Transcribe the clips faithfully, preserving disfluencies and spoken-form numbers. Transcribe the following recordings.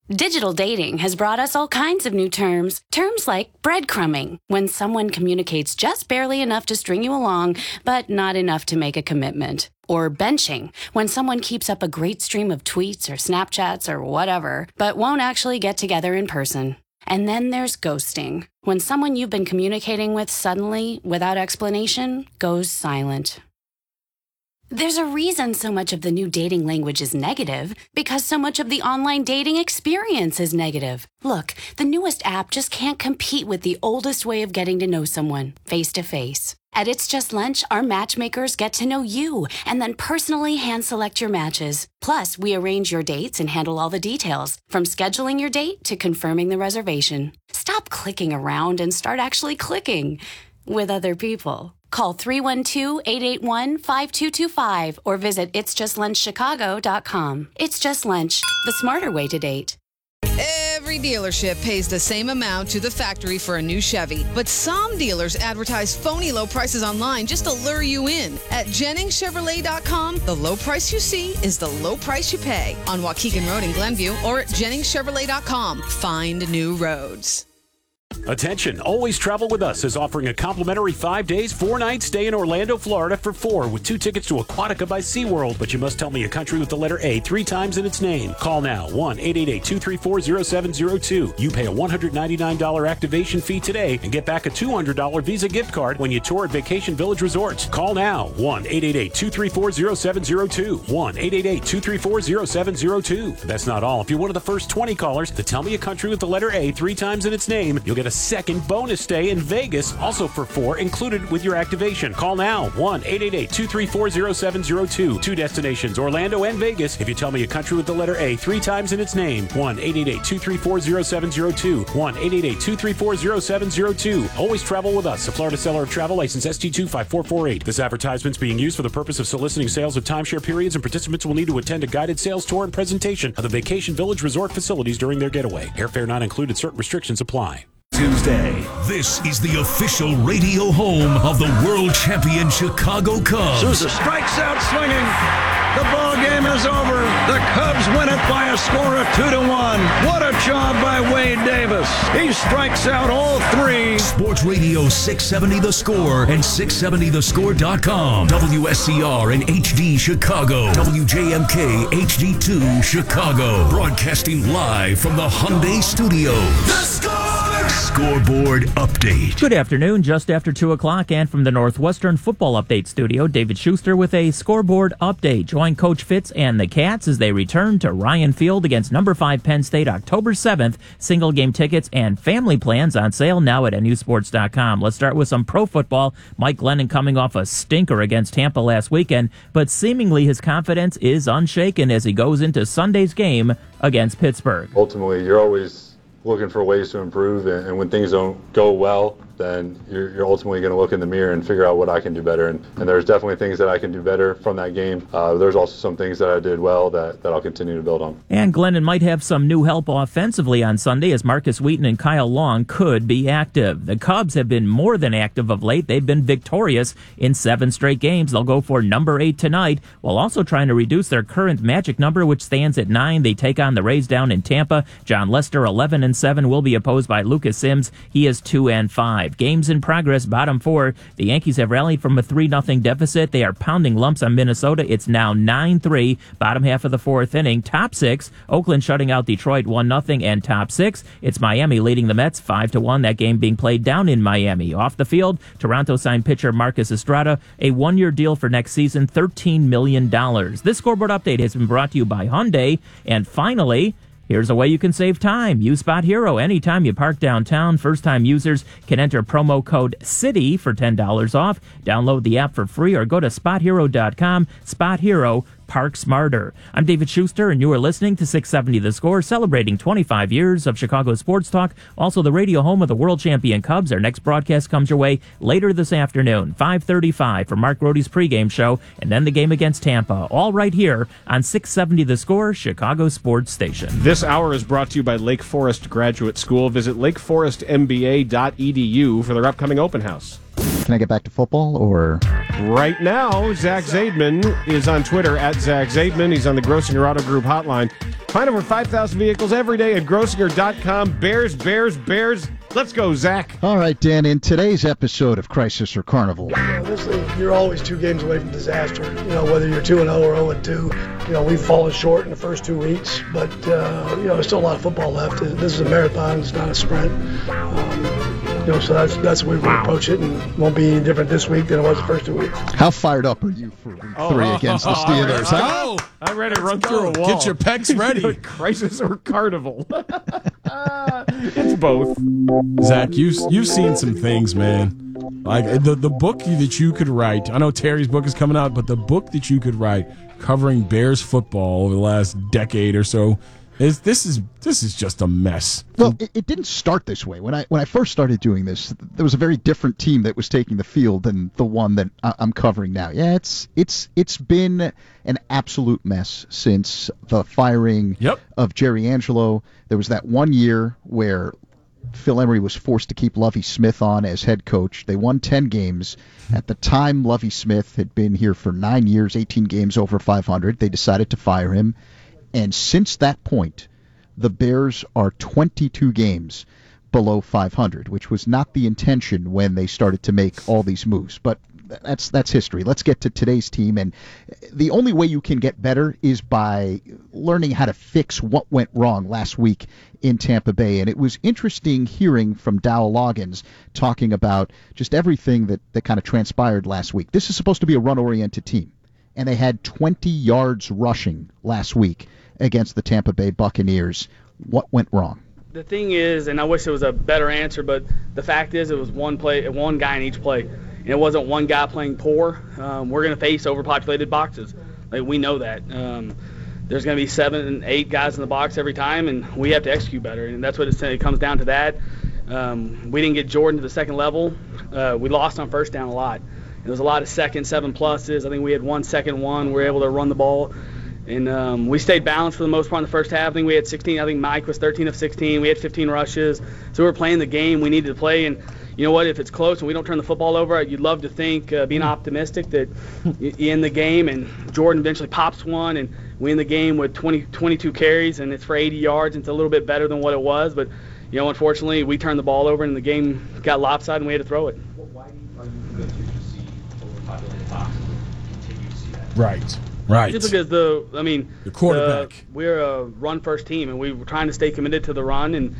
Digital dating has brought us all kinds of new terms. Terms like breadcrumbing, when someone communicates just barely enough to string you along, but not enough to make a commitment. Or benching, when someone keeps up a great stream of tweets or Snapchats or whatever, but won't actually get together in person. And then there's ghosting, when someone you've been communicating with suddenly, without explanation, goes silent. There's a reason so much of the new dating language is negative, because so much of the online dating experience is negative. Look, the newest app just can't compete with the oldest way of getting to know someone, face-to-face. At It's Just Lunch, our matchmakers get to know you and then personally hand-select your matches. Plus, we arrange your dates and handle all the details, from scheduling your date to confirming the reservation. Stop clicking around and start actually clicking with other people. Call three one two, eight eight one, five two two five or visit its just lunch chicago dot com. It's Just Lunch, the smarter way to date. Every dealership pays the same amount to the factory for a new Chevy, but some dealers advertise phony low prices online just to lure you in. At Jennings Chevrolet dot com, the low price you see is the low price you pay. On Waukegan Road in Glenview or at Jennings Chevrolet dot com. Find new roads. Attention, Always Travel With Us is offering a complimentary five days, four nights stay in Orlando, Florida for four with two tickets to Aquatica by SeaWorld. But you must tell me a country with the letter A three times in its name. Call now, one eight eight eight, two three four, zero seven zero two. You pay a one hundred ninety-nine dollars activation fee today and get back a two hundred dollars Visa gift card when you tour at Vacation Village Resorts. Call now, one eight eight eight, two three four, zero seven zero two. one eight eight eight, two three four, zero seven zero two. That's not all. If you're one of the first twenty callers to tell me a country with the letter A three times in its name, you'll get a second bonus stay in Vegas, also for four, included with your activation. Call now, one eight eight eight, two three four, zero seven zero two. Two destinations, Orlando and Vegas. If you tell me a country with the letter A three times in its name, one eight eight eight, two three four, zero seven zero two. one eight eight eight, two three four, zero seven zero two. Always Travel With Us, a Florida seller of travel license S T two five four four eight. This advertisement is being used for the purpose of soliciting sales of timeshare periods, and participants will need to attend a guided sales tour and presentation of the Vacation Village Resort facilities during their getaway. Airfare not included. Certain restrictions apply. Tuesday. This is the official radio home of the world champion Chicago Cubs. Sousa strikes out swinging. The ball game is over. The Cubs win it by a score of two to one. What a job by Wade Davis. He strikes out all three. Sports Radio six seventy The Score and six seventy the score dot com. W S C R and H D Chicago. W J M K H D two Chicago. Broadcasting live from the Hyundai Studios. The Score! Scoreboard Update. Good afternoon, just after two o'clock, and from the Northwestern Football Update Studio, David Schuster with a Scoreboard Update. Join Coach Fitz and the Cats as they return to Ryan Field against number five Penn State October seventh. Single game tickets and family plans on sale now at N U sports dot com. Let's start with some pro football. Mike Glennon coming off a stinker against Tampa last weekend, but seemingly his confidence is unshaken as he goes into Sunday's game against Pittsburgh. Ultimately, you're always looking for ways to improve, and, and when things don't go well, then you're, you're ultimately going to look in the mirror and figure out what I can do better. And, and there's definitely things that I can do better from that game. Uh, there's also some things that I did well that, that I'll continue to build on. And Glennon might have some new help offensively on Sunday as Marcus Wheaton and Kyle Long could be active. The Cubs have been more than active of late. They've been victorious in seven straight games. They'll go for number eight tonight, while also trying to reduce their current magic number, which stands at nine. They take on the Rays down in Tampa. John Lester, eleven and seven, will be opposed by Lucas Sims. He is two and five. Games in progress, bottom four. The Yankees have rallied from a three nothing deficit. They are pounding lumps on Minnesota. It's now nine three. Bottom half of the fourth inning. Top six, Oakland shutting out Detroit one nothing. And top six, it's Miami leading the Mets five to one. That game being played down in Miami. Off the field, Toronto signed pitcher Marcus Estrada, a one-year deal for next season, thirteen million dollars. This scoreboard update has been brought to you by Hyundai. And finally, here's a way you can save time. Use Spot Hero anytime you park downtown. First-time users can enter promo code CITY for ten dollars off. Download the app for free or go to spot hero dot com. Spot Hero, park smarter. I'm David Schuster, and you are listening to six seventy The Score, celebrating twenty-five years of Chicago sports talk. Also, the radio home of the world champion Cubs. Our next broadcast comes your way later this afternoon, five thirty-five for Mark Rody's pregame show, and then the game against Tampa. All right here on six seventy The Score, Chicago Sports Station. This hour is brought to you by Lake Forest Graduate School. Visit lake forest m b a dot e d u for their upcoming open house. Can I get back to football, or... right now. Zach Zaidman is on Twitter at Zach Zaidman. He's on the Grossinger Auto Group hotline. Find over five thousand vehicles every day at Grossinger dot com. Bears, Bears, Bears. Let's go, Zach. All right, Dan, in today's episode of Crisis or Carnival. You know, this league, you're always two games away from disaster. You know, whether you're two and oh or oh and two. You know, we've fallen short in the first two weeks, but, uh, you know, there's still a lot of football left. This is a marathon. It's not a sprint. Um, you know, so that's that's the way we wow. approach it, and it won't be any different this week than it was the first two weeks. How fired up are you for week oh, three oh, against oh, the Steelers? Oh, huh? I read it run through a wall. Get your pecs ready. Crisis or Carnival. It's both. Zach, you've, you've seen some things, man. Like the, the book that you could write. I know Terry's book is coming out, but the book that you could write covering Bears football over the last decade or so, is this is this is just a mess. Well, it, it didn't start this way. When I when I first started doing this, there was a very different team that was taking the field than the one that I, I'm covering now. Yeah, it's it's it's been an absolute mess since the firing yep. of Jerry Angelo. There was that one year where Phil Emery was forced to keep Lovie Smith on as head coach. They won ten games. At the time, Lovie Smith had been here for nine years, eighteen games over five hundred. They decided to fire him. And since that point, the Bears are twenty-two games below five hundred, which was not the intention when they started to make all these moves. But that's that's history. Let's get to today's team. And the only way you can get better is by learning how to fix what went wrong last week in Tampa Bay. And it was interesting hearing from Dow Loggins talking about just everything that, that kind of transpired last week. This is supposed to be a run-oriented team, and they had twenty yards rushing last week against the Tampa Bay Buccaneers. What went wrong? The thing is, and I wish there was a better answer, but the fact is it was one play, one guy in each play. And it wasn't one guy playing poor. Um, we're going to face overpopulated boxes. Like, we know that. Um, there's going to be seven and eight guys in the box every time, and we have to execute better. And that's what it's, it comes down to that. Um, we didn't get Jordan to the second level. Uh, we lost on first down a lot. There was a lot of second seven pluses. I think we had one second one. We were able to run the ball. And um, we stayed balanced for the most part in the first half. I think we had sixteen. I think Mike was thirteen of sixteen. We had fifteen rushes. So we were playing the game we needed to play. And you know what? If it's close and we don't turn the football over, you'd love to think, uh, being optimistic, that you end the game and Jordan eventually pops one and we end the game with twenty, twenty-two carries and it's for eighty yards. And it's a little bit better than what it was. But, you know, unfortunately, we turned the ball over and the game got lopsided and we had to throw it. Well, why are you good to see overpopulated boxes and continue to see that? Right. Right. Just because the, I mean, the quarterback. The, we're a run-first team, and we were trying to stay committed to the run. And,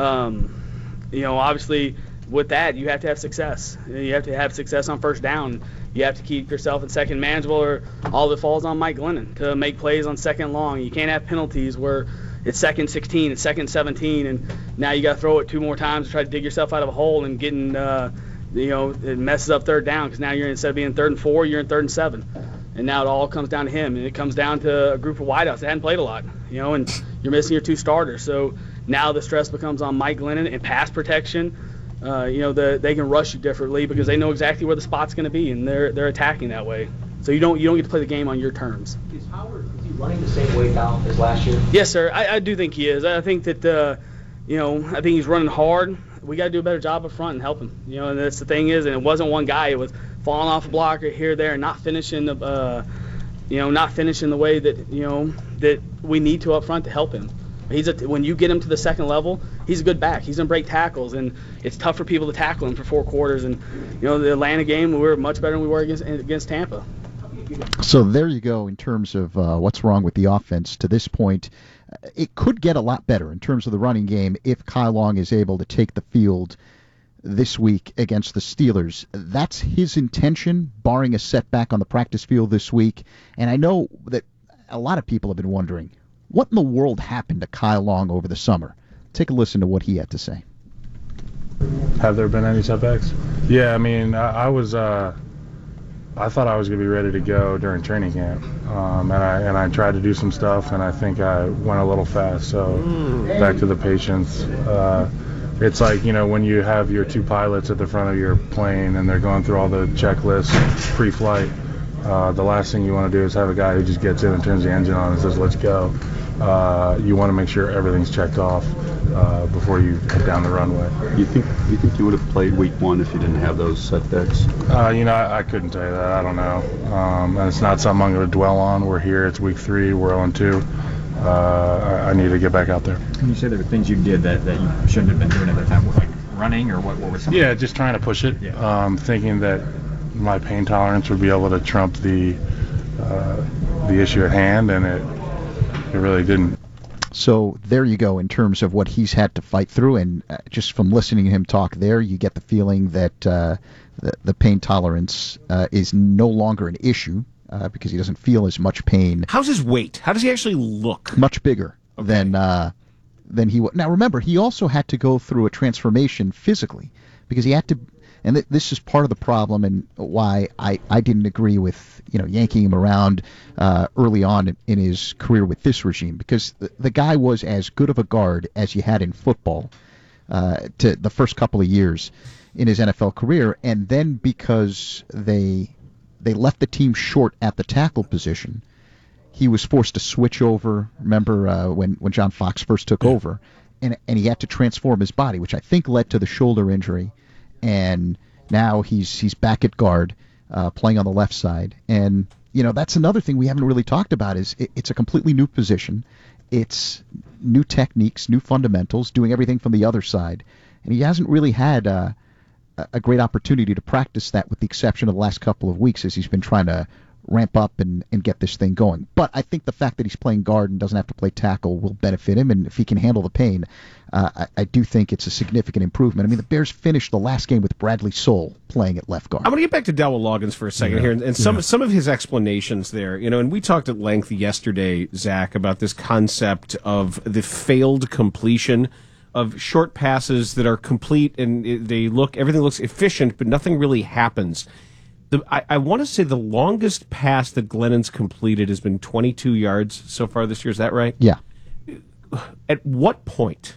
um, you know, obviously with that, you have to have success. You have to have success on first down. You have to keep yourself in second manageable, or all of it falls on Mike Glennon to make plays on second long. You can't have penalties where it's second sixteen, it's second seventeen, and now you got to throw it two more times to try to dig yourself out of a hole and getting, uh, you know, it messes up third down because now you're instead of being third and four, you're in third and seven. And now it all comes down to him, and it comes down to a group of wideouts that hadn't played a lot, you know, and you're missing your two starters. So now the stress becomes on Mike Glennon and pass protection. Uh, you know, the, they can rush you differently because they know exactly where the spot's going to be, and they're they're attacking that way. So you don't you don't get to play the game on your terms. Is Howard is he running the same way now as last year? Yes, sir. I, I do think he is. I think that uh, you know, I think he's running hard. We got to do a better job up front and help him. You know, and that's the thing is, and it wasn't one guy. It was falling off a blocker here, there, and not finishing the, uh, you know, not finishing the way that you know that we need to up front to help him. He's a, when you get him to the second level, he's a good back. He's gonna break tackles, and it's tough for people to tackle him for four quarters. And you know, the Atlanta game, we were much better than we were against against Tampa. So there you go in terms of uh, what's wrong with the offense to this point. It could get a lot better in terms of the running game if Kyle Long is able to take the field this week against the Steelers. That's his intention, barring a setback on the practice field this week. And I know that a lot of people have been wondering, what in the world happened to Kyle Long over the summer? Take a listen to what he had to say. Have there been any setbacks? Yeah, I mean, I, I was, uh, I thought I was going to be ready to go during training camp, um, and I and I tried to do some stuff, and I think I went a little fast. So back to the patience. Uh, it's like, you know, when you have your two pilots at the front of your plane and they're going through all the checklists pre-flight. Uh, the last thing you want to do is have a guy who just gets in and turns the engine on and says, let's go. uh, you want to make sure everything's checked off uh, before you head down the runway. You think you think you would have played week one if you didn't have those setbacks? Uh, you know, I, I couldn't tell you that. I don't know. Um, and it's not something I'm going to dwell on. We're here. It's week three. We're oh and two. Uh, I, I need to get back out there. When you say there were things you did that, that you shouldn't have been doing at the time, like running, or what, what were some? Yeah, just trying to push it. Yeah. Um, thinking that my pain tolerance would be able to trump the uh, the issue at hand, and it it really didn't. So there you go in terms of what he's had to fight through, and uh, just from listening to him talk there, you get the feeling that uh, the, the pain tolerance uh, is no longer an issue uh, because he doesn't feel as much pain. How's his weight? How does he actually look? Much bigger okay. than uh, than he was. Now remember, he also had to go through a transformation physically because he had to. And th- this is part of the problem and why I, I didn't agree with, you know, yanking him around uh, early on in, in his career with this regime, because the, the guy was as good of a guard as you had in football uh, to the first couple of years in his N F L career. And then because they they left the team short at the tackle position, he was forced to switch over. Remember uh, when, when John Fox first took over, and and he had to transform his body, which I think led to the shoulder injury. And now he's he's back at guard, uh, playing on the left side. And, you know, that's another thing we haven't really talked about is it, it's a completely new position. It's new techniques, new fundamentals, doing everything from the other side. And he hasn't really had uh, a great opportunity to practice that with the exception of the last couple of weeks as he's been trying to ramp up and, and get this thing going. But I think the fact that he's playing guard and doesn't have to play tackle will benefit him, and if he can handle the pain, uh, I, I do think it's a significant improvement. I mean, the Bears finished the last game with Bradley Soule playing at left guard. I'm going to get back to Dowell Loggins for a second yeah. here, and, and some yeah. some of his explanations there. You know, and we talked at length yesterday, Zach, about this concept of the failed completion of short passes that are complete and they look everything looks efficient, but nothing really happens. The, I, I want to say the longest pass that Glennon's completed has been twenty-two yards so far this year. Is that right? Yeah. At what point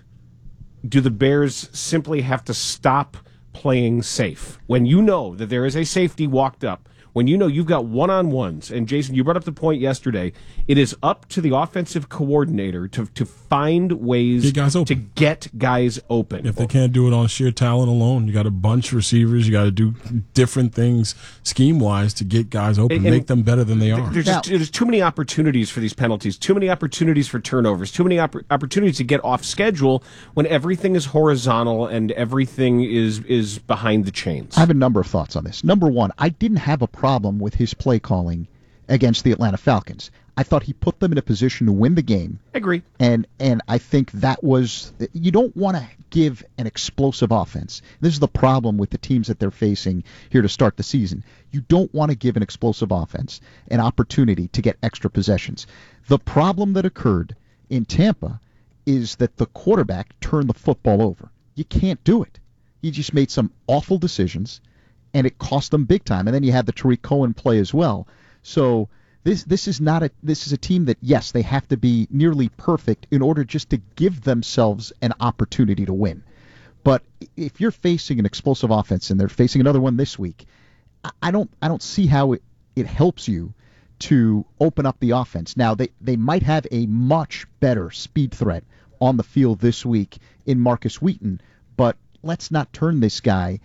do the Bears simply have to stop playing safe? When you know that there is a safety walked up, when you know you've got one-on-ones, and Jason, you brought up the point yesterday, it is up to the offensive coordinator to to find ways get guys open. to get guys open. If they can't do it on sheer talent alone, you got a bunch of receivers, you got to do different things scheme-wise to get guys open, and, and make them better than they are. There's, just, there's too many opportunities for these penalties, too many opportunities for turnovers, too many opp- opportunities to get off schedule when everything is horizontal and everything is, is behind the chains. I have a number of thoughts on this. Number one, I didn't have a problem with his play calling against the Atlanta Falcons. I thought he put them in a position to win the game. Agree. And and I think that was, you don't want to give an explosive offense. This is the problem with the teams that they're facing here to start the season. You don't want to give an explosive offense an opportunity to get extra possessions. The problem that occurred in Tampa is that the quarterback turned the football over. You can't do it. He just made some awful decisions, and it cost them big time. And then you had the Tariq Cohen play as well. So this this is not a this is a team that, yes, they have to be nearly perfect in order just to give themselves an opportunity to win. But if you're facing an explosive offense and they're facing another one this week, I don't I don't see how it, it helps you to open up the offense. Now they, they might have a much better speed threat on the field this week in Marcus Wheaton, but let's not turn this guy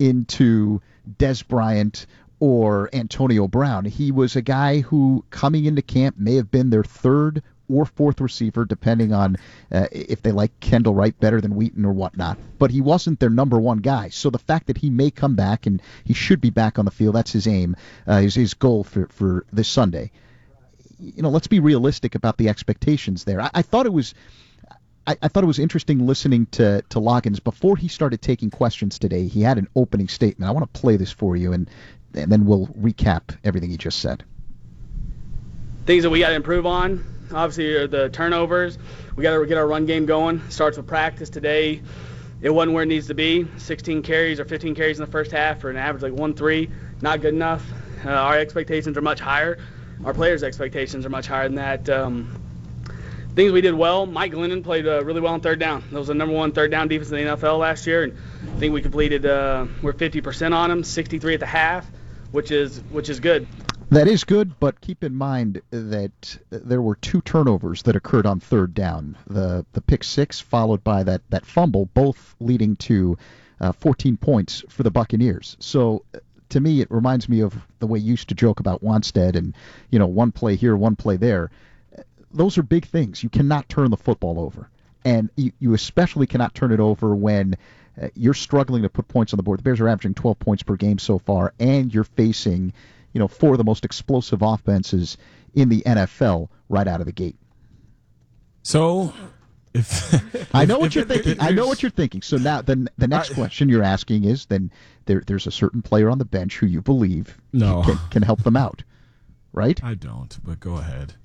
into Des Bryant or Antonio Brown. He was a guy who, coming into camp, may have been their third or fourth receiver, depending on uh, if they like Kendall Wright better than Wheaton or whatnot. But he wasn't their number one guy. So the fact that he may come back, and he should be back on the field, that's his aim, uh, his, his goal for, for this Sunday. You know, let's be realistic about the expectations there. I, I thought it was... I, I thought it was interesting listening to, to Loggins. Before he started taking questions today, he had an opening statement. I want to play this for you, and, and then we'll recap everything he just said. Things that we got to improve on, obviously, are the turnovers. We got to get our run game going. Starts with practice today. It wasn't where it needs to be. sixteen carries or fifteen carries in the first half for an average like one three. Not good enough. Uh, our expectations are much higher. Our players' expectations are much higher than that. Um, Things we did well, Mike Glennon played uh, really well on third down. That was the number one third down defense in the N F L last year, and I think we completed, uh, we're fifty percent on him, sixty-three at the half, which is which is good. That is good, but keep in mind that there were two turnovers that occurred on third down. The the pick six followed by that, that fumble, both leading to uh, fourteen points for the Buccaneers. So to me, it reminds me of the way you used to joke about Wanstead and, you know, one play here, one play there. Those are big things. You cannot turn the football over. And you, you especially cannot turn it over when uh, you're struggling to put points on the board. The Bears are averaging twelve points per game so far, and you're facing, you know, four of the most explosive offenses in the N F L right out of the gate. So, if I know what if, you're if, thinking. if, I know what you're thinking. So now, the the next I, question you're asking is, then there there's a certain player on the bench who you believe no. can, can help them out, right? I don't, but go ahead.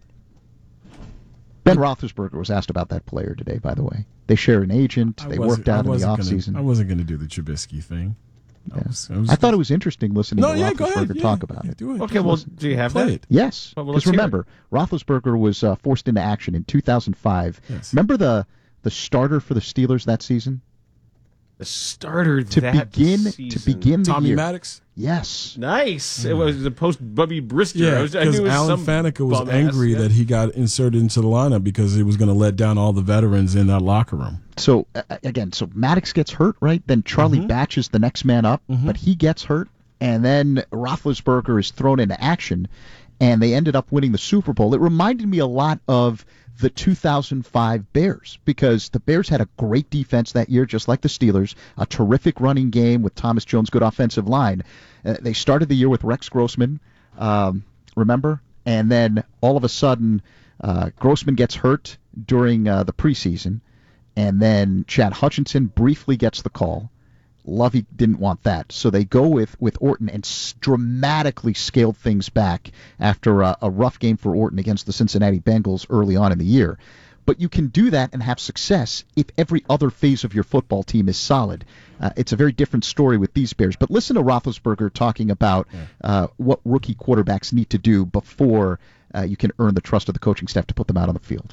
Ben Roethlisberger was asked about that player today, by the way. They share an agent. I They worked out in the offseason. I wasn't going to do the Trubisky thing. Yeah. I, was, I, was I thought it was interesting listening no, to yeah, Roethlisberger yeah, talk about yeah, it. Do it. Okay, well, do you have Play that? It. Yes, well, because remember, Roethlisberger was uh, forced into action in two thousand five. Yes. Remember the the starter for the Steelers that season? The starter to that begin season. to begin the Tommy year. Maddox? Yes. Nice. It was the post Bubby Brister. Yeah, I, was, I because knew it was Alan some Faneca was bum angry ass, yeah. that he got inserted into the lineup because it was going to let down all the veterans in that locker room. So, uh, again, so Maddox gets hurt, right? Then Charlie Mhm. Batch is the next man up, Mhm. but he gets hurt. And then Roethlisberger is thrown into action, and they ended up winning the Super Bowl. It reminded me a lot of the two thousand five Bears, because the Bears had a great defense that year, just like the Steelers, a terrific running game with Thomas Jones' good offensive line. Uh, they started the year with Rex Grossman, um, remember? And then all of a sudden, uh, Grossman gets hurt during uh, the preseason, and then Chad Hutchinson briefly gets the call. Lovey didn't want that, so they go with, with Orton and s- dramatically scaled things back after a, a rough game for Orton against the Cincinnati Bengals early on in the year. But you can do that and have success if every other phase of your football team is solid. Uh, it's a very different story with these Bears. But listen to Roethlisberger talking about uh, what rookie quarterbacks need to do before uh, you can earn the trust of the coaching staff to put them out on the field.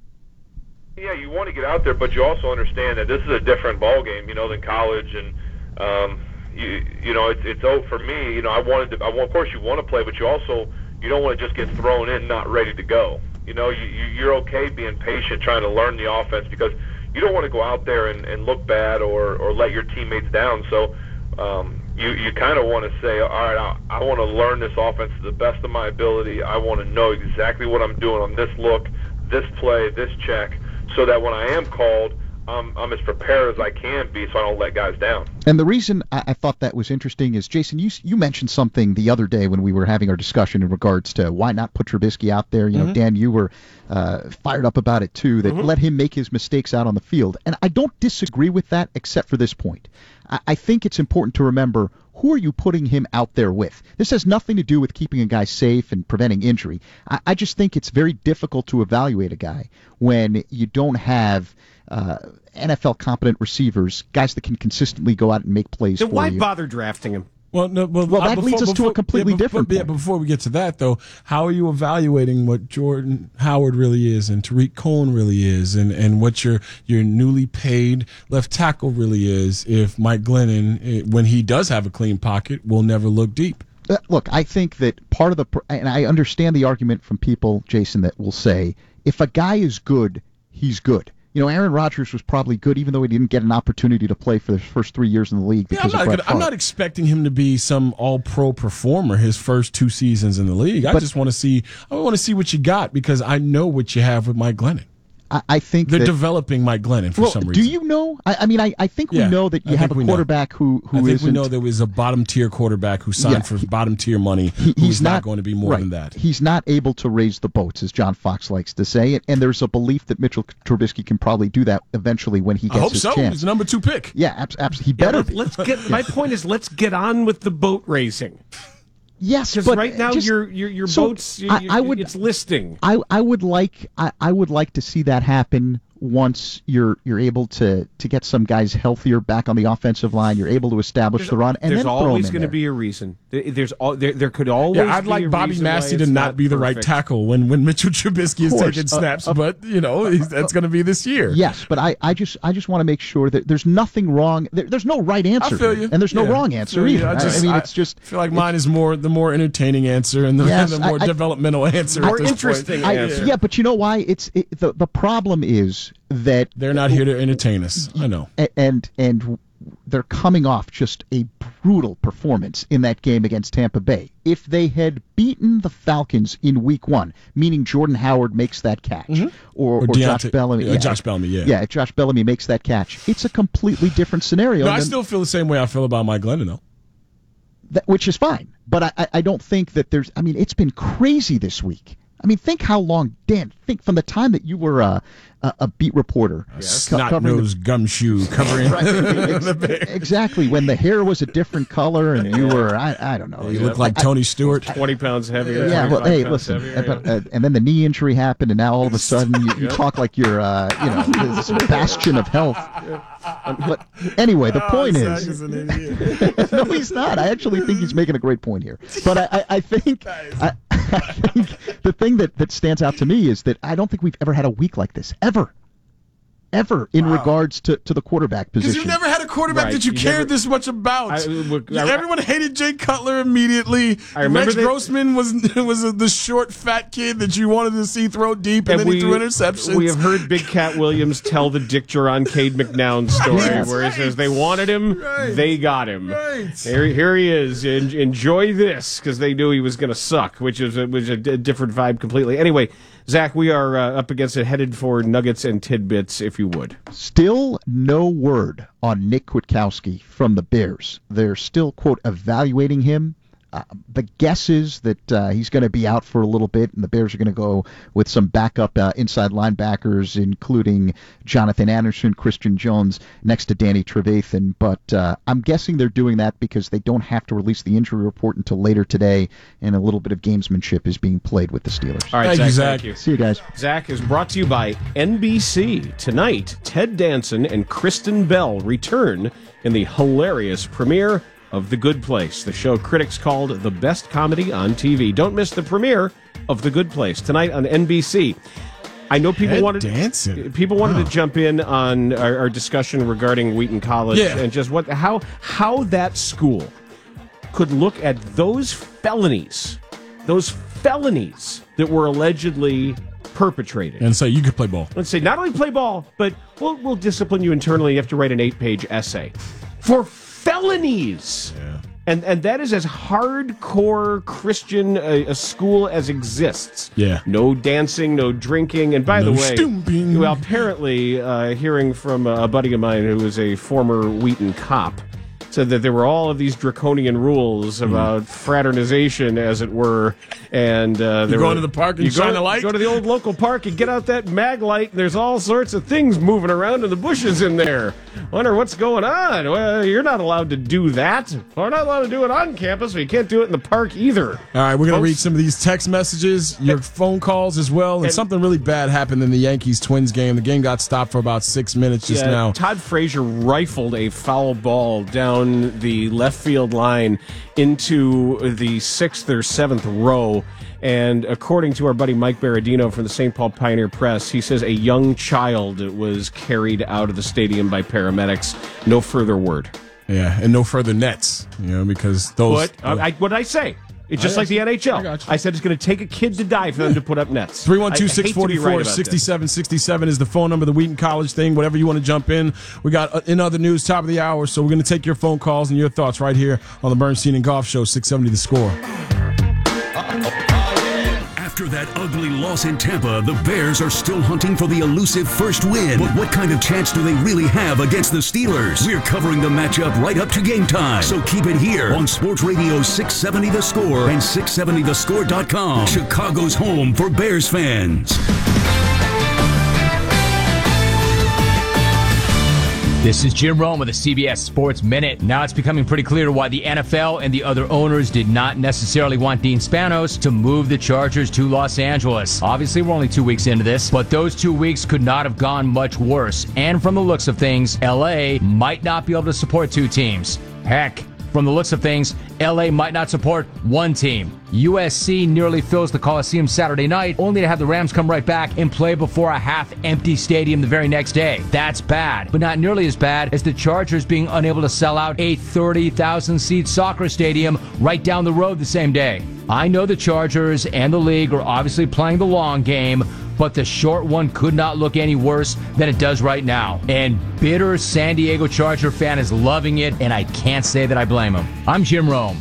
Yeah, you want to get out there, but you also understand that this is a different ball game, you know, than college, and um, you you know, it's it's oh, for me, you know, I wanted to. I want, of course, you want to play, but you also you don't want to just get thrown in, not ready to go. You know, you, you you're okay being patient, trying to learn the offense, because you don't want to go out there and, and look bad or or let your teammates down. So um, you you kind of want to say, all right, I, I want to learn this offense to the best of my ability. I want to know exactly what I'm doing on this look, this play, this check, so that when I am called, I'm, I'm as prepared as I can be, so I don't let guys down. And the reason I, I thought that was interesting is, Jason, you you mentioned something the other day when we were having our discussion in regards to why not put Trubisky out there. You know, Mm-hmm. Dan, you were uh, fired up about it too, that Mhm. let him make his mistakes out on the field. And I don't disagree with that, except for this point. I, I think it's important to remember, who are you putting him out there with? This has nothing to do with keeping a guy safe and preventing injury. I, I just think it's very difficult to evaluate a guy when you don't have uh, N F L competent receivers, guys that can consistently go out and make plays Then for why you. bother drafting him? Well, no, well, Well, uh, that before, leads us to a before- completely yeah, before, different Yeah, point. before we get to that, though, how are you evaluating what Jordan Howard really is and Tariq Cohen really is, and, and what your your newly paid left tackle really is, if Mike Glennon, eh, when he does have a clean pocket, will never look deep? Uh, look, I think that part of the, pr- and I understand the argument from people, Jason, that will say, if a guy is good, he's good. You know, Aaron Rodgers was probably good, even though he didn't get an opportunity to play for the first three years in the league Yeah, I'm because not, of Brett gonna, I'm Favre. not expecting him to be some all-pro performer his first two seasons in the league. I But- just want to see, I want to see what you got, because I know what you have with Mike Glennon. I, I think They're that, developing Mike Glennon for well, some do reason. you know? I, I mean, I, I think we Yeah, know that I you have think a we know. quarterback who who I think we isn't- know there was a bottom tier quarterback who signed Yeah. for bottom tier money. He- who's not, going to be more right. than that. He's not able to raise the boats, as John Fox likes to say, and there's a belief that Mitchell Trubisky can probably do that eventually when he I gets hope his so. chance. He's the number two pick. Yeah, abs- absolutely. He Yeah, better let, be. let's get. My point is, let's get on with the boat racing. Yes, Because but right now just- your your your so boats, I- you- I would- it's listing. I, I would like I, I would like to see that happen once you're you're able to, to get some guys healthier back on the offensive line, you're able to establish there's, the run, and there's then throw always going to be a reason. There's all, there, there could always yeah, I'd be like a Bobby reason Massey why to not not be the perfect. right tackle when, when Mitchell Trubisky is course, taking uh, snaps, uh, but, you know, he's, that's going to be this year. Yes, but I, I just I just want to make sure that there's nothing wrong. There, there's no right answer. I feel you. And there's no Yeah, wrong I answer feel you. either. I, just, I mean, I it's just feel like mine is more the more entertaining answer and the, Yes, the more I- I- developmental answer. More at this interesting point. answer. I, yeah, but you know why? It's it, the the problem is that They're not here to entertain us. I know. a- and and they're coming off just a brutal performance in that game against Tampa Bay. If they had beaten the Falcons in Week One, meaning Jordan Howard makes that catch, or, Or or Josh Deontay- Bellamy, yeah, Josh Bellamy, yeah. yeah, if Josh Bellamy makes that catch, it's a completely different scenario. No, I than- still feel the same way I feel about Mike Glennon, though. that, which is fine. But I, I- I don't think that there's. I mean, it's been crazy this week. I mean, think how long, Dan. Think from the time that you were uh, a, a beat reporter, co- Snot covering the- nosed gumshoe covering Right. the Bears. exactly when the hair was a different color and you were I, I don't know You look like Tony Stewart. twenty pounds heavier. yeah well twenty-five hey pounds listen heavier, uh, but, uh, and then the knee injury happened and now all of a sudden you, you talk like you're uh, you know this bastion of health. But anyway, the point Zach is, is an idiot. no, he's not. I actually think he's making a great point here. But I, I, I think I, I think the thing that, that stands out to me is that I don't think we've ever had a week like this ever, ever in Wow. regards to, to the quarterback Because position. you've never had a quarterback Right, that you, you cared never- this much about. I- look, I- Everyone hated Jay Cutler immediately. I remember Rex that- Grossman was was a, the short, fat kid that you wanted to see throw deep, and, And then we, he threw interceptions. we have heard Big Cat Williams tell the Dick Geron Cade McNown story, Yes. where he says they wanted him, Right. they got him. Right. Here, here he is. En- enjoy this, because they knew he was going to suck, which is a, which is a d- different vibe completely. Anyway, Zach, we are uh, up against it, headed for nuggets and tidbits, if you would. Still no word on Nick Kwiatkowski from the Bears. They're still, quote, evaluating him. Uh, the guess is that uh, he's going to be out for a little bit, and the Bears are going to go with some backup uh, inside linebackers, including Jonathan Anderson, Christian Jones, next to Danny Trevathan. But uh, I'm guessing they're doing that because they don't have to release the injury report until later today, and a little bit of gamesmanship is being played with the Steelers. All right, Thank Zach, you, Zach. thank you. See you guys. Zach is brought to you by N B C. Tonight, Ted Danson and Kristen Bell return in the hilarious premiere of The Good Place, the show critics called the best comedy on T V. Don't miss the premiere of The Good Place tonight on N B C. I know people Ted wanted Danson. people wanted Wow. to jump in on our, our discussion regarding Wheaton College Yeah. and just what how how that school could look at those felonies, those felonies that were allegedly perpetrated. And so you could play ball. Let's say not only play ball, but we'll we'll discipline you internally. You have to write an eight-page essay for felonies. Yeah. And and that is as hardcore Christian a, a school as exists. Yeah. No dancing, no drinking. And by No the way, stomping. well, apparently, uh, hearing from a buddy of mine who is a former Wheaton cop, said that there were all of these draconian rules about fraternization, as it were, and uh, there go were- into the park and you shine go, a light? Go to the old local park and get out that mag light. And there's all sorts of things moving around in the bushes in there. Wonder what's going on. Well, you're not allowed to do that. We're not allowed to do it on campus, but you can't do it in the park either. All right, we're going to Folks- read some of these text messages, your phone calls as well, and, and- something really bad happened in the Yankees-Twins game. The game got stopped for about six minutes just Yeah, now. Todd Frazier rifled a foul ball down the left field line into the sixth or seventh row. And according to our buddy Mike Berardino from the Saint Paul Pioneer Press, he says a young child was carried out of the stadium by paramedics. No further word. Yeah, and no further nets, you know, because those... But uh, I, what did I say? It's just I like the got you. N H L. I I, got you. said it's going to take a kid to die for them to put up nets. three one two, I- I six hate to four be right four, about this. six seven six seven is the phone number, the Wheaton College thing, whatever you want to jump in. We got uh, in other news, top of the hour, so we're going to take your phone calls and your thoughts right here on the Bernstein and Golf Show, six seventy The Score. After that ugly loss in Tampa, the Bears are still hunting for the elusive first win. But what kind of chance do they really have against the Steelers? We're covering the matchup right up to game time. So keep it here on Sports Radio six seventy The Score and six seventy the score dot com. Chicago's home for Bears fans. This is Jim Rome with the C B S Sports Minute. Now it's becoming pretty clear why the N F L and the other owners did not necessarily want Dean Spanos to move the Chargers to Los Angeles. Obviously, we're only two weeks into this, but those two weeks could not have gone much worse. And from the looks of things, L A might not be able to support two teams. Heck, from the looks of things, L A might not support one team. U S C nearly fills the Coliseum Saturday night, only to have the Rams come right back and play before a half-empty stadium the very next day. That's bad, but not nearly as bad as the Chargers being unable to sell out a thirty thousand seat soccer stadium right down the road the same day. I know the Chargers and the league are obviously playing the long game, but the short one could not look any worse than it does right now. And bitter San Diego Charger fan is loving it, and I can't say that I blame him. I'm Jim Rome.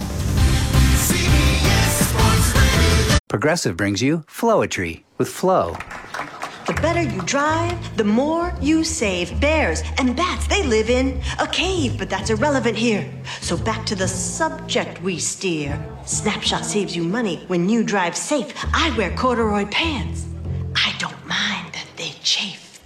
Progressive brings you Flowetry with Flow. The better you drive, the more you save. Bears and bats, they live in a cave, but that's irrelevant here. So back to the subject we steer. Snapshot saves you money when you drive safe. I wear corduroy pants. I don't mind that they chafe.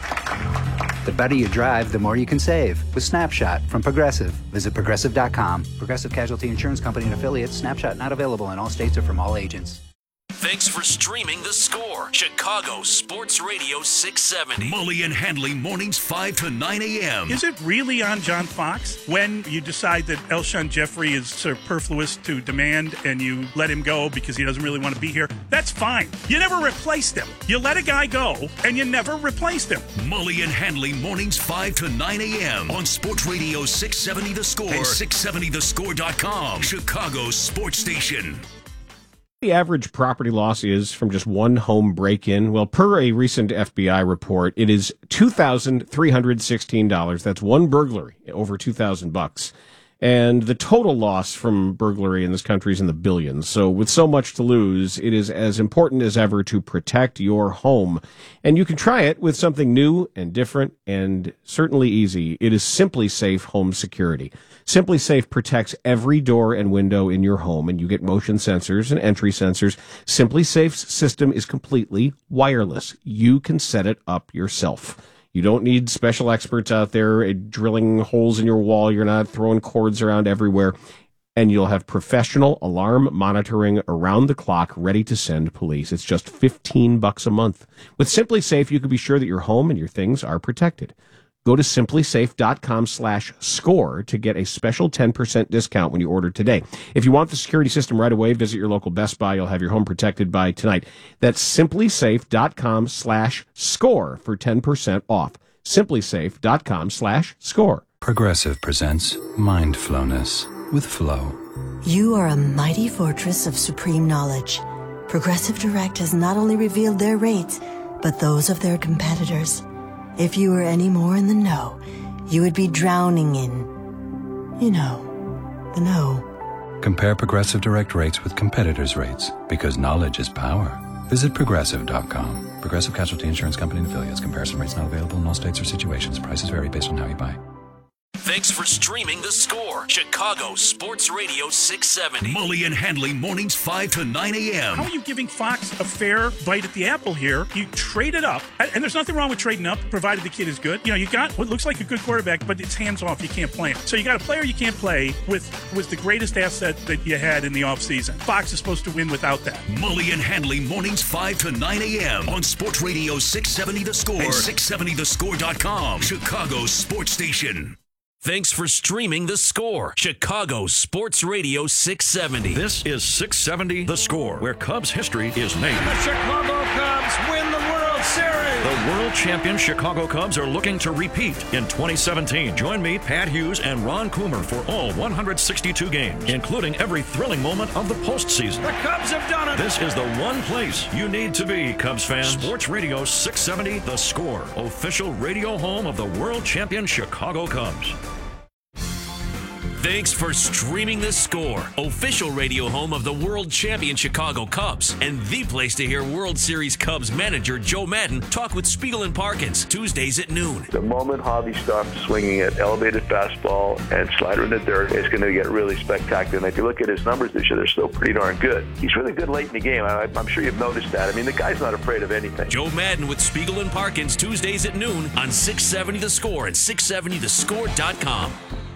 The better you drive, the more you can save with Snapshot from Progressive. Visit progressive dot com. Progressive Casualty Insurance Company and affiliates. Snapshot not available in all states or from all agents. Thanks for streaming The Score. Chicago Sports Radio six seventy. Mully and Handley mornings five to nine a.m. Is it really on John Fox when you decide that Elshon Jeffrey is superfluous to demand and you let him go because he doesn't really want to be here? That's fine. You never replaced him. You let a guy go and you never replaced him. Mully and Handley mornings five to nine a.m. on Sports Radio six seventy The Score and six seventy the score dot com. Chicago's sports station. The average property loss is from just one home break-in. Well, per a recent F B I report, it is two thousand three hundred sixteen dollars. That's one burglary, over two thousand bucks. And the total loss from burglary in this country is in the billions. So with so much to lose, it is as important as ever to protect your home. And you can try it with something new and different and certainly easy. It is SimpliSafe Home Security. SimpliSafe protects every door and window in your home, and you get motion sensors and entry sensors. SimpliSafe's system is completely wireless. You can set it up yourself. You don't need special experts out there drilling holes in your wall. You're not throwing cords around everywhere. And you'll have professional alarm monitoring around the clock ready to send police. It's just fifteen bucks a month. With SimpliSafe, you can be sure that your home and your things are protected. Go to simplysafe.com slash score to get a special ten percent discount when you order today. If you want the security system right away, visit your local Best Buy. You'll have your home protected by tonight. That's simplysafe.com slash score for ten percent off. simplysafe.com slash score. Progressive presents Mindflowness with Flow. You are a mighty fortress of supreme knowledge. Progressive Direct has not only revealed their rates, but those of their competitors. If you were any more in the know, you would be drowning in, you know, the know. Compare Progressive Direct rates with competitors' rates, because knowledge is power. Visit progressive dot com. Progressive Casualty Insurance Company and affiliates. Comparison rates not available in all states or situations. Prices vary based on how you buy. Thanks for streaming The Score. Chicago Sports Radio six seventy. Mully and Handley mornings five to nine a.m. How are you giving Fox a fair bite at the apple here? You traded up, and there's nothing wrong with trading up, provided the kid is good. You know, you got what looks like a good quarterback, but it's hands off. You can't play him. So you got a player you can't play with was the greatest asset that you had in the offseason. Fox is supposed to win without that. Mully and Handley mornings five to nine a.m. on Sports Radio six seventy The Score and six seventy the score dot com. Chicago's sports station. Thanks for streaming The Score. Chicago Sports Radio six seventy. This is six seventy The Score, where Cubs history is made. And the Chicago Cubs win the World Series. The world champion Chicago Cubs are looking to repeat in twenty seventeen. Join me, Pat Hughes, and Ron Coomer for all one hundred sixty-two games, including every thrilling moment of the postseason. The Cubs have done it. This is the one place you need to be, Cubs fans. Sports Radio six seventy The Score, official radio home of the world champion Chicago Cubs. Thanks for streaming The Score, official radio home of the world champion Chicago Cubs, and the place to hear World Series Cubs manager Joe Madden talk with Spiegel and Parkins, Tuesdays at noon. The moment Javi stops swinging at elevated fastball and slider in the dirt, it's going to get really spectacular. And if you look at his numbers this year, they're still pretty darn good. He's really good late in the game. I, I'm sure you've noticed that. I mean, the guy's not afraid of anything. Joe Madden with Spiegel and Parkins, Tuesdays at noon on six seventy The Score and six seventy the score dot com.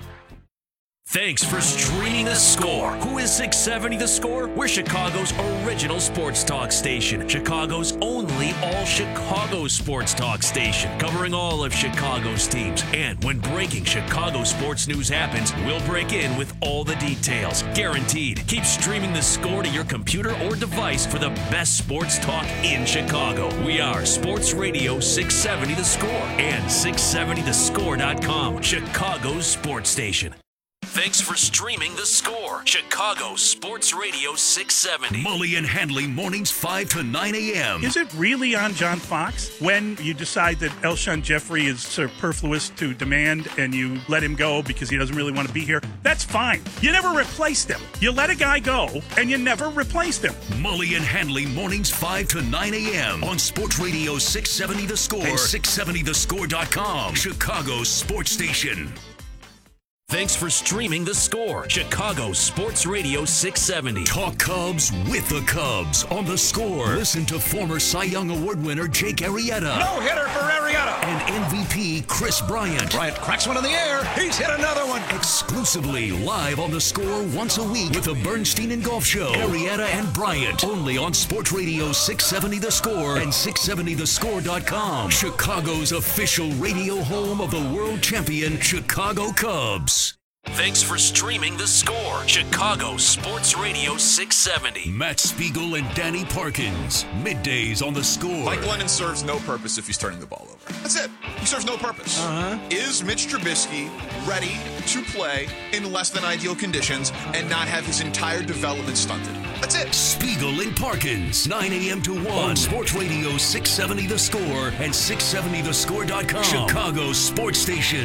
Thanks for streaming The Score. Who is six seventy The Score? We're Chicago's original sports talk station. Chicago's only all-Chicago sports talk station. Covering all of Chicago's teams. And when breaking Chicago sports news happens, we'll break in with all the details. Guaranteed. Keep streaming The Score to your computer or device for the best sports talk in Chicago. We are Sports Radio six seventy The Score and six seventy the score dot com. Chicago's sports station. Thanks for streaming The Score. Chicago Sports Radio six seventy. Mully and Handley mornings five to nine a.m. Is it really on John Fox when you decide that Elshon Jeffrey is superfluous to demand and you let him go because he doesn't really want to be here? That's fine. You never replaced him. You let a guy go and you never replaced him. Mully and Handley mornings five to nine a.m. on Sports Radio six seventy The Score and six seventy the score dot com. Chicago Sports Station. Thanks for streaming The Score. Chicago Sports Radio six seventy. Talk Cubs with the Cubs on The Score. Listen to former Cy Young Award winner Jake Arrieta. No hitter for Arrieta. And M V P Chris Bryant. Bryant cracks one in the air. He's hit another one. Exclusively live on The Score once a week with the Bernstein and Golf Show. Arrieta and Bryant. Only on Sports Radio six seventy The Score and six seventy the score dot com. Chicago's official radio home of the world champion Chicago Cubs. Thanks for streaming The Score. Chicago Sports Radio six seventy. Matt Spiegel and Danny Parkins. Middays on The Score. Mike Glennon serves no purpose if he's turning the ball over. That's it. He serves no purpose. Uh-huh. Is Mitch Trubisky ready to play in less than ideal conditions and not have his entire development stunted? That's it. Spiegel and Parkins. nine a.m. to one. On Sports Radio six seventy The Score and six seventy the score dot com. Chicago Sports Station.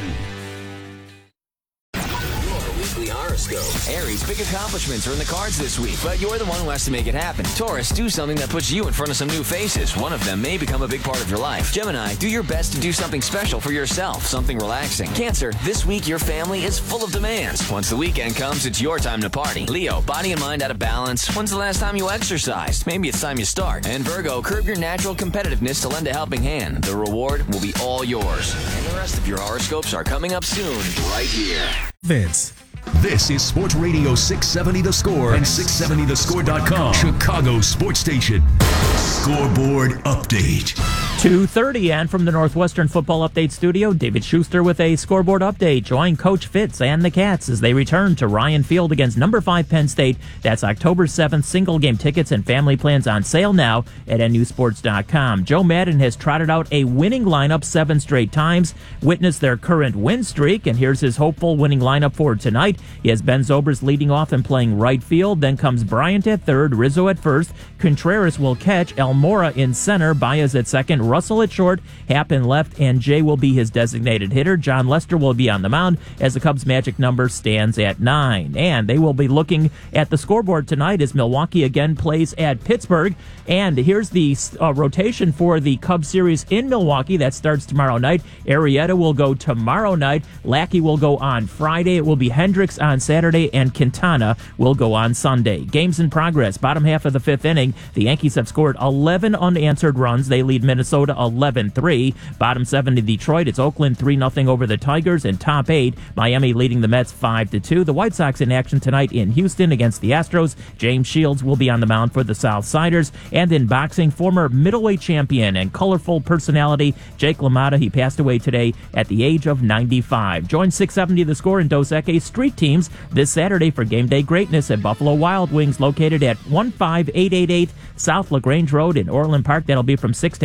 Horoscope. Aries, big accomplishments are in the cards this week, but you're the one who has to make it happen. Taurus, do something that puts you in front of some new faces. One of them may become a big part of your life. Gemini, do your best to do something special for yourself, something relaxing. Cancer, this week your family is full of demands. Once the weekend comes, it's your time to party. Leo, body and mind out of balance. When's the last time you exercised? Maybe it's time you start. And Virgo, curb your natural competitiveness to lend a helping hand. The reward will be all yours. And the rest of your horoscopes are coming up soon, right here. Vince. This is Sports Radio six seventy The Score and six seventy the score dot com. Chicago Sports Station. Scoreboard update. two thirty, and from the Northwestern Football Update studio, David Schuster with a scoreboard update. Join Coach Fitz and the Cats as they return to Ryan Field against number five Penn State. That's October seventh. Single game tickets and family plans on sale now at N U sports dot com. Joe Madden has trotted out a winning lineup seven straight times. Witness their current win streak, and here's his hopeful winning lineup for tonight. He has Ben Zobrist leading off and playing right field. Then comes Bryant at third, Rizzo at first. Contreras will catch, Almora in center, Baez at second, Russell at short, Happ in left, and Jay will be his designated hitter. John Lester will be on the mound as the Cubs' magic number stands at nine. And they will be looking at the scoreboard tonight as Milwaukee again plays at Pittsburgh. And here's the uh, rotation for the Cubs series in Milwaukee. That starts tomorrow night. Arrieta will go tomorrow night. Lackey will go on Friday. It will be Hendricks on Saturday, and Quintana will go on Sunday. Games in progress. Bottom half of the fifth inning. The Yankees have scored eleven unanswered runs. They lead Minnesota eleven three. Bottom seven to Detroit. It's Oakland three nothing over the Tigers. And top eight, Miami leading the Mets five to two. The White Sox in action tonight in Houston against the Astros. James Shields will be on the mound for the Southsiders. And in boxing, former middleweight champion and colorful personality Jake LaMotta. He passed away today at the age of ninety-five. Join six seventy The Score and Dos Equis Street Teams this Saturday for game day greatness at Buffalo Wild Wings, located at one five eight eight eight South LaGrange Road in Orland Park. That'll be from six to eight p.m.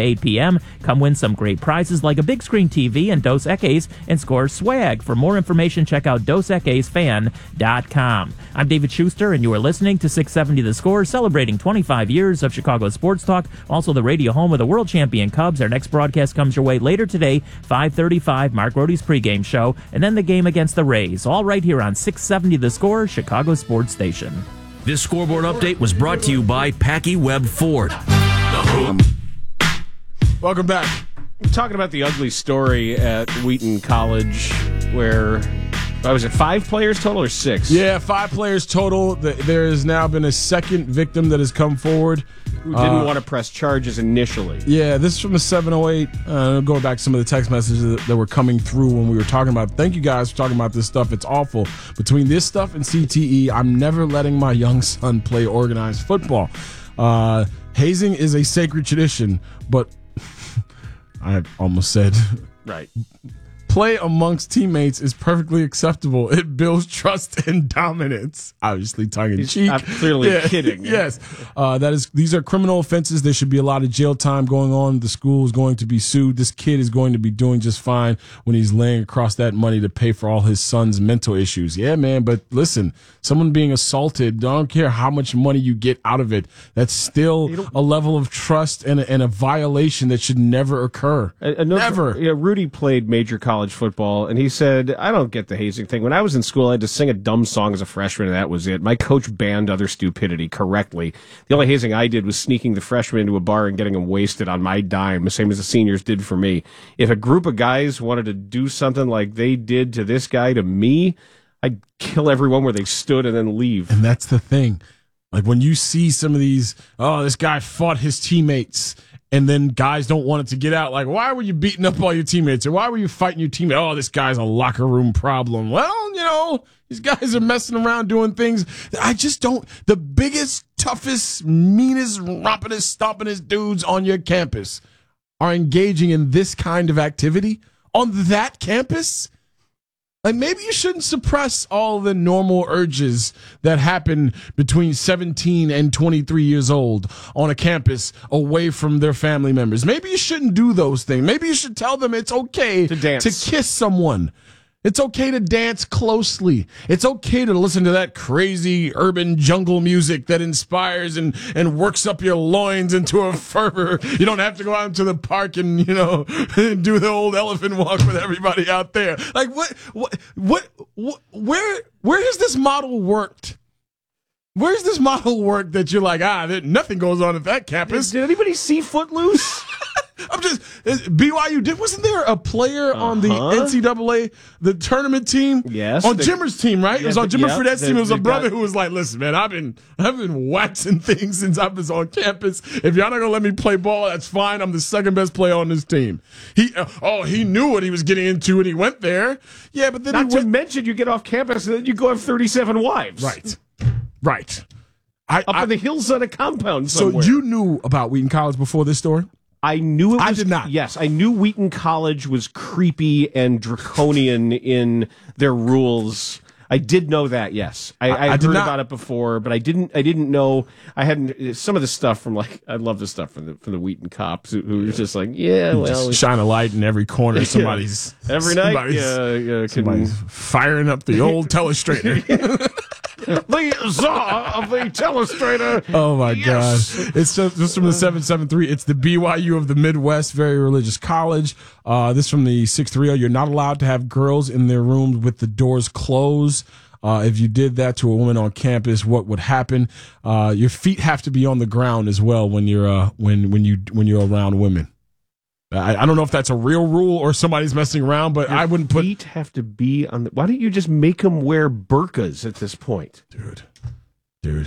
p.m. Come win some great prizes like a big screen T V and Dos Equis and score swag. For more information, check out dos equis fan dot com. I'm David Schuster, and you are listening to six seventy The Score, celebrating twenty-five years of Chicago sports talk. Also the radio home of the world champion Cubs. Our next broadcast comes your way later today, five thirty-five, Mark Rohde's pregame show, and then the game against the Rays. All right here on six seventy The Score, Chicago Sports Station. This scoreboard update was brought to you by Packy Webb Ford. Welcome back. I'm talking about the ugly story at Wheaton College where, what was it, five players total or six? Yeah, five players total. There has now been a second victim that has come forward. Who didn't uh, want to press charges initially. Yeah, this is from the seven oh eight. Uh, going back to some of the text messages that, that were coming through when we were talking about. Thank you guys for talking about this stuff. It's awful. Between this stuff and C T E, I'm never letting my young son play organized football. Uh, hazing is a sacred tradition, but I almost said right. Play amongst teammates is perfectly acceptable. It builds trust and dominance. Obviously, tongue in cheek. I'm clearly yeah. kidding. Yes, uh, that is. These are criminal offenses. There should be a lot of jail time going on. The school is going to be sued. This kid is going to be doing just fine when he's laying across that money to pay for all his son's mental issues. Yeah, man. But listen, someone being assaulted, I don't care how much money you get out of it. That's still a level of trust and a, and a violation that should never occur. Uh, never. Yeah, Rudy played major college football, and he said, I don't get the hazing thing. When I was in school, I had to sing a dumb song as a freshman, and that was it. My coach banned other stupidity correctly. The only hazing I did was sneaking the freshmen into a bar and getting them wasted on my dime, the same as the seniors did for me. If a group of guys wanted to do something like they did to this guy to me, I'd kill everyone where they stood and then leave. And that's the thing. Like when you see some of these, oh, this guy fought his teammates, and then guys don't want it to get out. Like, why were you beating up all your teammates? Or why were you fighting your teammate? Oh, this guy's a locker room problem. Well, you know, these guys are messing around doing things. I just don't. The biggest, toughest, meanest, rompinest, stompinest dudes on your campus are engaging in this kind of activity on that campus. Like, maybe you shouldn't suppress all the normal urges that happen between seventeen and twenty-three years old on a campus away from their family members. Maybe you shouldn't do those things. Maybe you should tell them it's okay to dance, to kiss someone. It's okay to dance closely. It's okay to listen to that crazy urban jungle music that inspires and, and works up your loins into a fervor. You don't have to go out into the park and, you know, do the old elephant walk with everybody out there. Like, what, what, what, what where, where has this model worked? Where's this model work that you're like, ah, nothing goes on at that campus? Did, did anybody see Footloose? I'm just B Y U. Did wasn't there a player uh-huh. on the N C double A the tournament team? Yes, on they, Jimmer's team, right? Yeah, it was on Jimmer yeah, Fredette's team. It was a brother got, who was like, "Listen, man, I've been I've been waxing things since I was on campus. If y'all not gonna let me play ball, that's fine. I'm the second best player on this team." He uh, oh he knew what he was getting into and he went there. Yeah, but then not he to went, mention you get off campus and then you go have thirty-seven wives. Right, right. I, Up I, in the hills on a compound somewhere. So you knew about Wheaton College before this story? I knew it was. I did not. Yes, I knew Wheaton College was creepy and draconian in their rules. I did know that. Yes, I, I, I heard about it before, but I didn't. I didn't know. I hadn't some of the stuff from like. I love the stuff from the from the Wheaton cops who, who were just like, yeah, well, just shine a light in every corner. Somebody's yeah. every night. Somebody's, yeah, yeah, somebody's firing up the old telestrator. The czar of the telestrator. Oh my yes. God! It's just, just from the seven seven three. It's the B Y U of the Midwest, very religious college. Uh, this from the six three zero. You're not allowed to have girls in their rooms with the doors closed. Uh, if you did that to a woman on campus, what would happen? Uh, your feet have to be on the ground as well when you're uh, when when you when you're around women. I, I don't know if that's a real rule or somebody's messing around, but Your I wouldn't put feet have to be on the. Why don't you just make them wear burqas at this point, dude? Dude.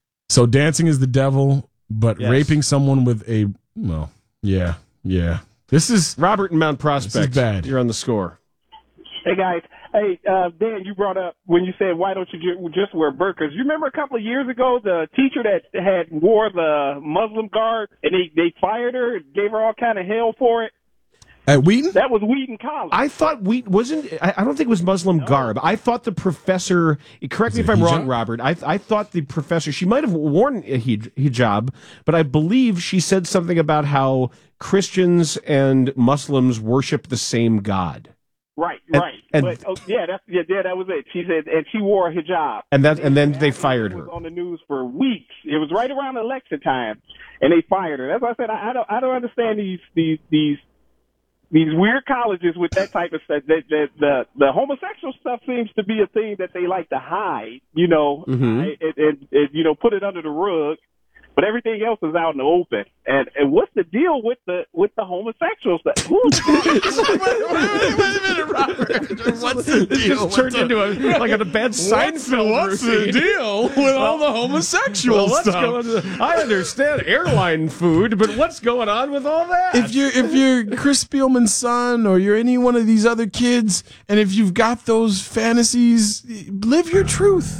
So dancing is the devil, but yes. raping someone with a well, yeah, yeah. This is Robert in Mount Prospect. This is bad. You're on the score. Hey guys, hey uh, Dan, you brought up when you said why don't you ju- just wear burqas? You remember a couple of years ago the teacher that had wore the Muslim garb and they they fired her, gave her all kind of hell for it. At Wheaton? That was Wheaton College. I thought Wheaton wasn't. I, I don't think it was Muslim garb. I thought the professor. Correct me if I'm wrong, Robert. I I thought the professor. She might have worn a hij- hijab, but I believe she said something about how Christians and Muslims worship the same God. Right, And- right. and- but oh, yeah, that's yeah, yeah, that was it. She said, and she wore a hijab. And that and then they fired It her. was on the news for weeks. It was right around election time, and they fired her. That's why I said I, I don't I don't understand these these these these weird colleges with that type of stuff. That, that the the homosexual stuff seems to be a thing that they like to hide. You know, Mhm. and, and, and you know, put it under the rug. But everything else is out in the open. And and what's the deal with the with the homosexual stuff? Who's What's the It deal? just turned into a like a bad What's, Seinfeld what's the routine. deal with all the homosexual Well, what's stuff? going on? I understand airline food, but what's going on with all that? If you're if you're Chris Spielman's son or you're any one of these other kids, and if you've got those fantasies, live your truth.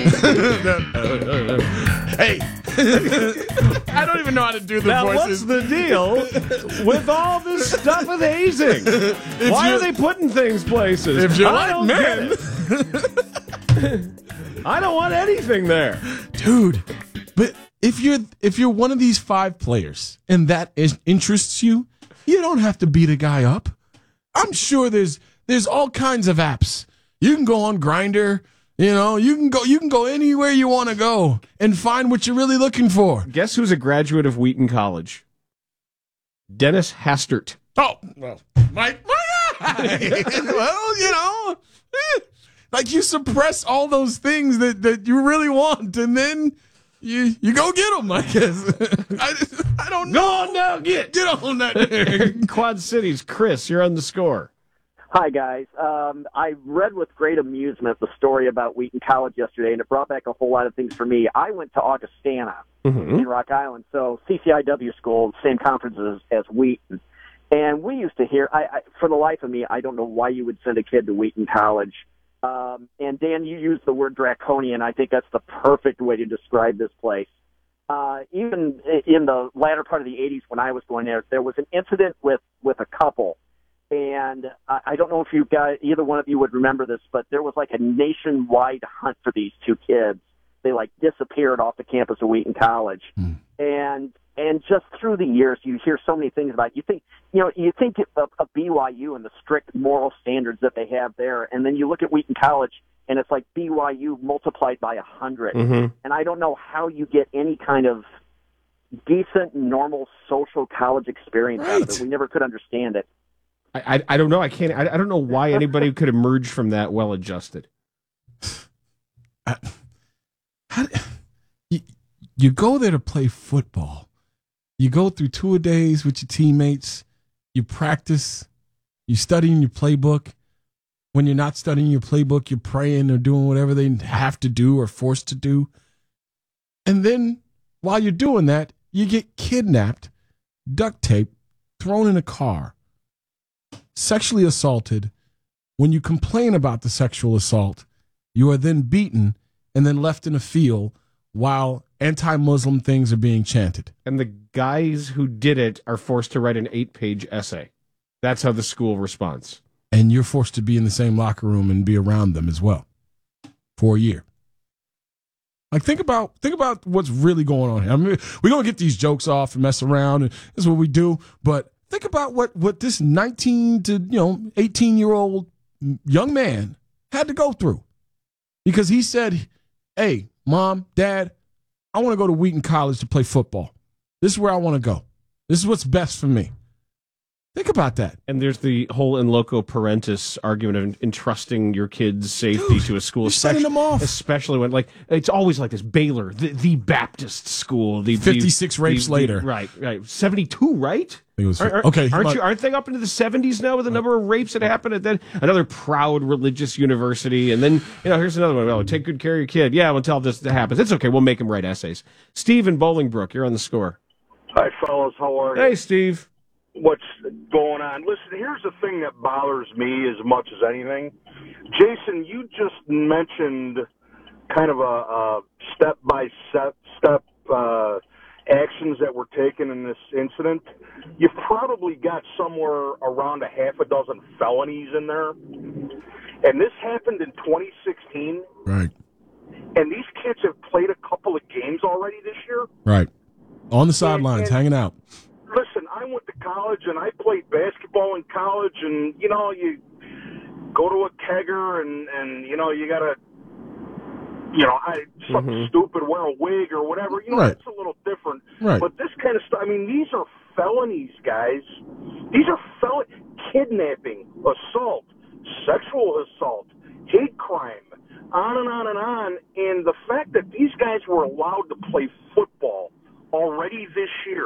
Hey, I don't even know how to do the now, voices. what's the deal with all this stuff with hazing? Why are you're- they putting things places? If you're I like don't men, get it. I don't want anything there, dude. But if you're if you're one of these five players and that is, interests you, you don't have to beat a guy up. I'm sure there's there's all kinds of apps. You can go on Grindr. You know, you can go you can go anywhere you want to go and find what you're really looking for. Guess who's a graduate of Wheaton College? Dennis Hastert. Oh, well, my, my eye. Well, you know, eh, like you suppress all those things that, that you really want, and then you you go get them, I guess. I, I don't know. Go on now, get. Get on that. Quad Cities. Chris, you're on the score. Hi, guys. Um, I read with great amusement the story about Wheaton College yesterday, and it brought back a whole lot of things for me. I went to Augustana Mhm. in Rock Island, so C C I W school, same conference as, as Wheaton. And we used to hear, I, I, for the life of me, I don't know why you would send a kid to Wheaton College. Um, and Dan, you used the word draconian. I think that's the perfect way to describe this place. Uh, even in the latter part of the eighties when I was going there, there was an incident with, with a couple. And I, I don't know if you guys, either one of you would remember this, but there was like a nationwide hunt for these two kids. They like disappeared off the campus of Wheaton College. Mm. And and just through the years, you hear so many things about it. You think, you know, you think of, of B Y U and the strict moral standards that they have there, and then you look at Wheaton College, and it's like B Y U multiplied by a hundred. Mhm. And I don't know how you get any kind of decent, normal social college experience out of Right. it. We never could understand it. I, I I don't know. I can't. I, I don't know why anybody could emerge from that well adjusted. you, you go there to play football. You go through two a days with your teammates. You practice. You study in your playbook. When you're not studying your playbook, you're praying or doing whatever they have to do or forced to do. And then while you're doing that, you get kidnapped, duct taped, thrown in a car, sexually assaulted. When you complain about the sexual assault, you are then beaten and then left in a field while anti-Muslim things are being chanted. And the guys who did it are forced to write an eight-page essay. That's how the school responds. And you're forced to be in the same locker room and be around them as well for a year. Like, think about think about what's really going on here. I mean, we're going to get these jokes off and mess around, and this is what we do. But think about what, what this nineteen to, you know, eighteen-year-old young man had to go through. Because he said, hey, Mom, Dad, I want to go to Wheaton College to play football. This is where I want to go. This is what's best for me. Think about that. And there's the whole in loco parentis argument of entrusting your kids' safety Dude, to a school. you're sending them off. Especially when, like, it's always like this. Baylor, the, the Baptist school. The, fifty-six the, rapes the, later. The, right, right. seventy-two, right? It was, Are- are- okay, Aren't, but- you, aren't they up into the seventies now with the number of rapes that happened at that? Another proud religious university. And then, you know, here's another one. Oh, take good care of your kid. Yeah, until this happens. It's okay. We'll make him write essays. Steve in Bolingbrook, you're on the score. Hi, fellas. How are you? Hey, Steve. What's going on? Listen, here's the thing that bothers me as much as anything. Jason, you just mentioned kind of a, a step-by-step step, uh, actions that were taken in this incident, you've probably got somewhere around a half a dozen felonies in there. And this happened in twenty sixteen. Right. And these kids have played a couple of games already this year. Right. On the sidelines, hanging out. Listen, I went to college and I played basketball in college, and, you know, you go to a kegger and, and you know, you got to, you know, I, something Mm-hmm. stupid, wear a wig or whatever. You know, Right. it's a little different. Right. But this kind of stuff, I mean, these are felonies, guys. These are fel- kidnapping, assault, sexual assault, hate crime, on and on and on. And the fact that these guys were allowed to play football already this year,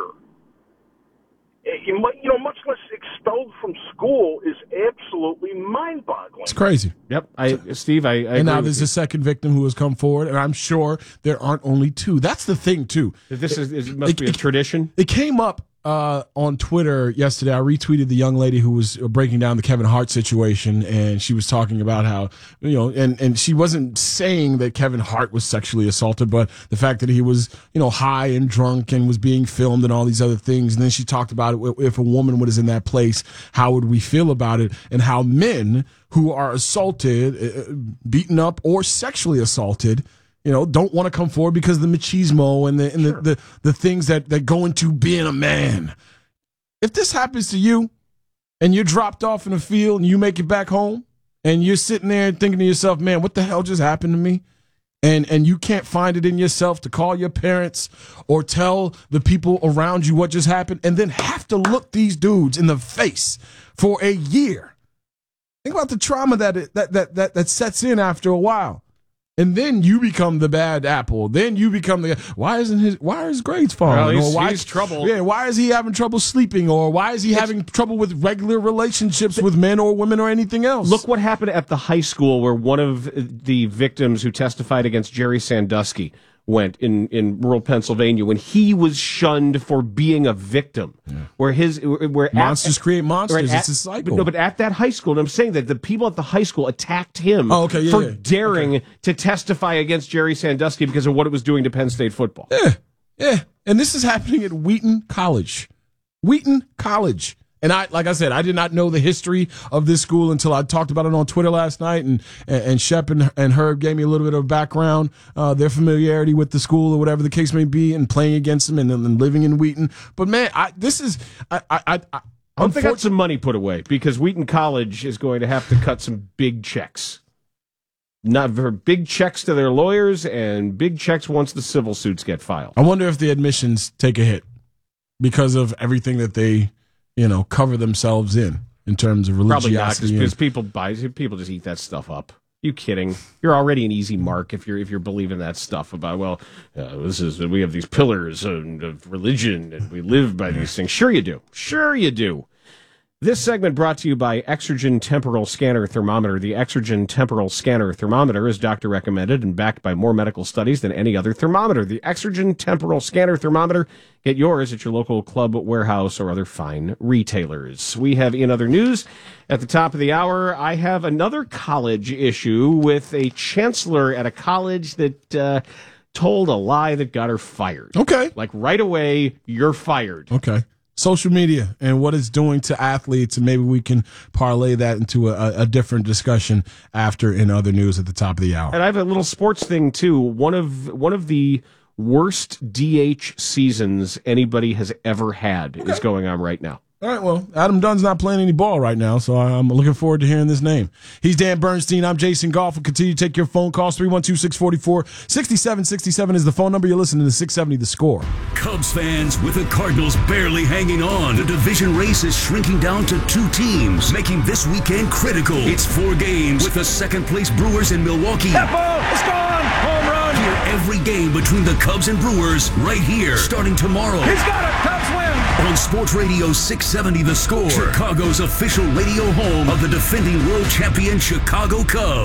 you might, you know, much less expelled from school, is absolutely mind-boggling. It's crazy. Yep, I, Steve, I, I and agree now with there's you. a second victim who has come forward, and I'm sure there aren't only two. That's the thing, too. This is it must be a tradition. It came up uh, on Twitter yesterday. I retweeted the young lady who was breaking down the Kevin Hart situation, and she was talking about how, you know, and, and she wasn't saying that Kevin Hart was sexually assaulted, but the fact that he was, you know, high and drunk and was being filmed and all these other things. And then she talked about it, if a woman was in that place, how would we feel about it, and how men who are assaulted, uh, beaten up, or sexually assaulted, you know, don't want to come forward because of the machismo and the and Sure. the, the, the things that, that go into being a man. If this happens to you and you're dropped off in a field and you make it back home and you're sitting there thinking to yourself, man, what the hell just happened to me? And and you can't find it in yourself to call your parents or tell the people around you what just happened, and then have to look these dudes in the face for a year. Think about the trauma that it, that, that that that sets in after a while. And then you become the bad apple. Then you become the why isn't his why are his grades falling? Well, he's- or why he's trouble. Yeah, why is he having trouble sleeping? Or why is he having trouble with regular relationships with men or women or anything else? Look what happened at the high school where one of the victims who testified against Jerry Sandusky went in, in rural Pennsylvania when he was shunned for being a victim. Yeah. Where his where monsters at, create monsters. At, it's a cycle. But no, but at that high school, and I'm saying that the people at the high school attacked him oh, okay, yeah, for yeah. daring okay. to testify against Jerry Sandusky because of what it was doing to Penn State football. Yeah, yeah. And this is happening at Wheaton College. Wheaton College. And I, like I said, I did not know the history of this school until I talked about it on Twitter last night, and and Shep and, and Herb gave me a little bit of background, uh, their familiarity with the school or whatever the case may be, and playing against them and then living in Wheaton. But man, I, this is I I I. I I hope they got some money put away because Wheaton College is going to have to cut some big checks. Not for big checks to their lawyers and big checks once the civil suits get filed. I wonder if the admissions take a hit because of everything that they, you know, cover themselves in in terms of religiosity. Probably not, because people buy people just eat that stuff up. You kidding? You're already an easy mark if you're if you're believing that stuff about well, uh, this is we have these pillars of, of religion and we live by these things. Sure you do. Sure you do. This segment brought to you by Exergen Temporal Scanner Thermometer. The Exergen Temporal Scanner Thermometer is doctor recommended and backed by more medical studies than any other thermometer. The Exergen Temporal Scanner Thermometer. Get yours at your local club, warehouse, or other fine retailers. We have in other news at the top of the hour, I have another college issue with a chancellor at a college that uh, told a lie that got her fired. Okay. Like right away, you're fired. Okay. Social media and what it's doing to athletes, and maybe we can parlay that into a, a different discussion after in other news at the top of the hour. And I have a little sports thing too. One of one of the worst D H seasons anybody has ever had okay. is going on right now. All right, well, Adam Dunn's not playing any ball right now, so I'm looking forward to hearing this name. He's Dan Bernstein. I'm Jason Goff. We'll continue to take your phone calls. three one two, six four four, six seven six seven is the phone number. You're listening to six seventy The Score. Cubs fans, with the Cardinals barely hanging on, the division race is shrinking down to two teams, making this weekend critical. It's four games with the second-place Brewers in Milwaukee. That ball is gone! Home run! Hear every game between the Cubs and Brewers right here, starting tomorrow. He's got it! Cubs win! On Sports Radio six seventy The Score, Chicago's official radio home of the defending world champion Chicago Cubs.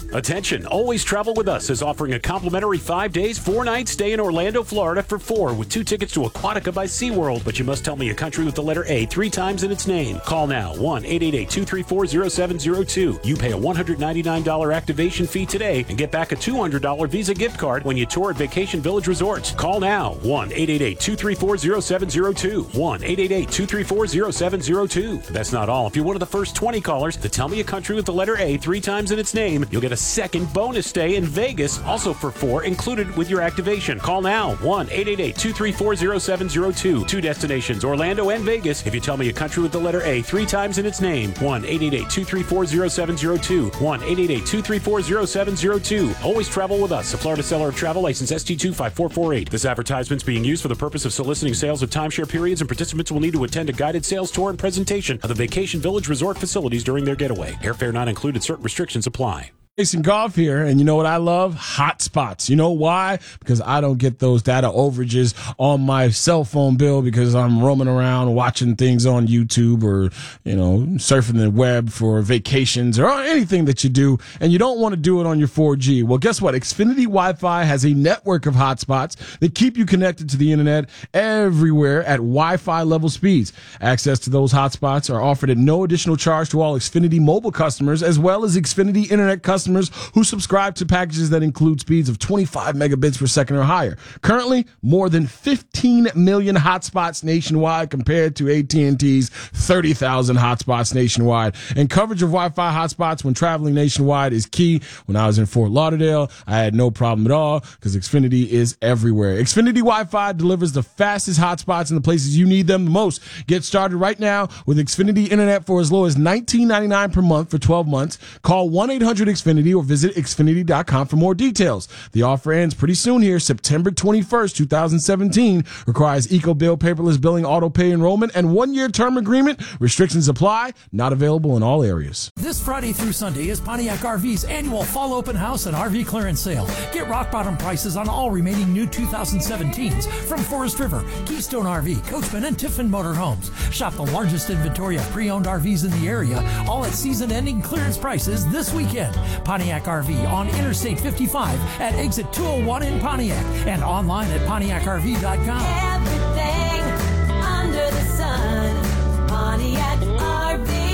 Attention, Always Travel With Us is offering a complimentary five days, four nights stay in Orlando, Florida for four with two tickets to Aquatica by SeaWorld. But you must tell me a country with the letter A three times in its name. Call now, one eight eight eight, two three four, zero seven zero two. You pay a one hundred ninety-nine dollars activation fee today and get back a two hundred dollars Visa gift card when you tour at Vacation Village Resorts. Call now, one eight eight eight, two three four, zero seven zero two. one eight eight eight, two three four, zero seven zero two. That's not all. If you're one of the first twenty callers to tell me a country with the letter A three times in its name, you'll get a second bonus stay in Vegas, also for four, included with your activation. Call now, one eight eight eight, two three four, zero seven zero two. Two destinations, Orlando and Vegas. If you tell me a country with the letter A three times in its name, one eight eight eight, two three four, zero seven zero two. one eight eight eight, two three four, zero seven zero two. Always Travel With Us, a Florida seller of travel license S T two five four four eight. This advertisement is being used for the purpose of soliciting sales of timeshare periods, and participants will need to attend a guided sales tour and presentation of the Vacation Village Resort facilities during their getaway. Airfare not included. Certain restrictions apply. Jason Goff here, and you know what I love? Hot spots. You know why? Because I don't get those data overages on my cell phone bill because I'm roaming around watching things on YouTube or, you know, surfing the web for vacations or anything that you do, and you don't want to do it on your four G. Well, guess what? Xfinity Wi-Fi has a network of hotspots that keep you connected to the internet everywhere at Wi-Fi level speeds. Access to those hotspots are offered at no additional charge to all Xfinity mobile customers, as well as Xfinity internet customers who subscribe to packages that include speeds of twenty-five megabits per second or higher. Currently, more than fifteen million hotspots nationwide compared to A T and T's thirty thousand hotspots nationwide. And coverage of Wi-Fi hotspots when traveling nationwide is key. When I was in Fort Lauderdale, I had no problem at all because Xfinity is everywhere. Xfinity Wi-Fi delivers the fastest hotspots in the places you need them the most. Get started right now with Xfinity Internet for as low as nineteen ninety-nine per month for twelve months. Call one eight hundred X Finity or visit Xfinity dot com for more details. The offer ends pretty soon here, September twenty-first, twenty seventeen. Requires EcoBill, paperless billing, auto pay enrollment, and one-year term agreement. Restrictions apply. Not available in all areas. This Friday through Sunday is Pontiac R V's annual Fall Open House and R V Clearance Sale. Get rock-bottom prices on all remaining new two thousand seventeens from Forest River, Keystone R V, Coachman, and Tiffin Motorhomes. Shop the largest inventory of pre-owned R Vs in the area, all at season-ending clearance prices this weekend. Pontiac R V on Interstate fifty-five at exit two oh one in Pontiac and online at Pontiac R V dot com. Everything under the sun, Pontiac R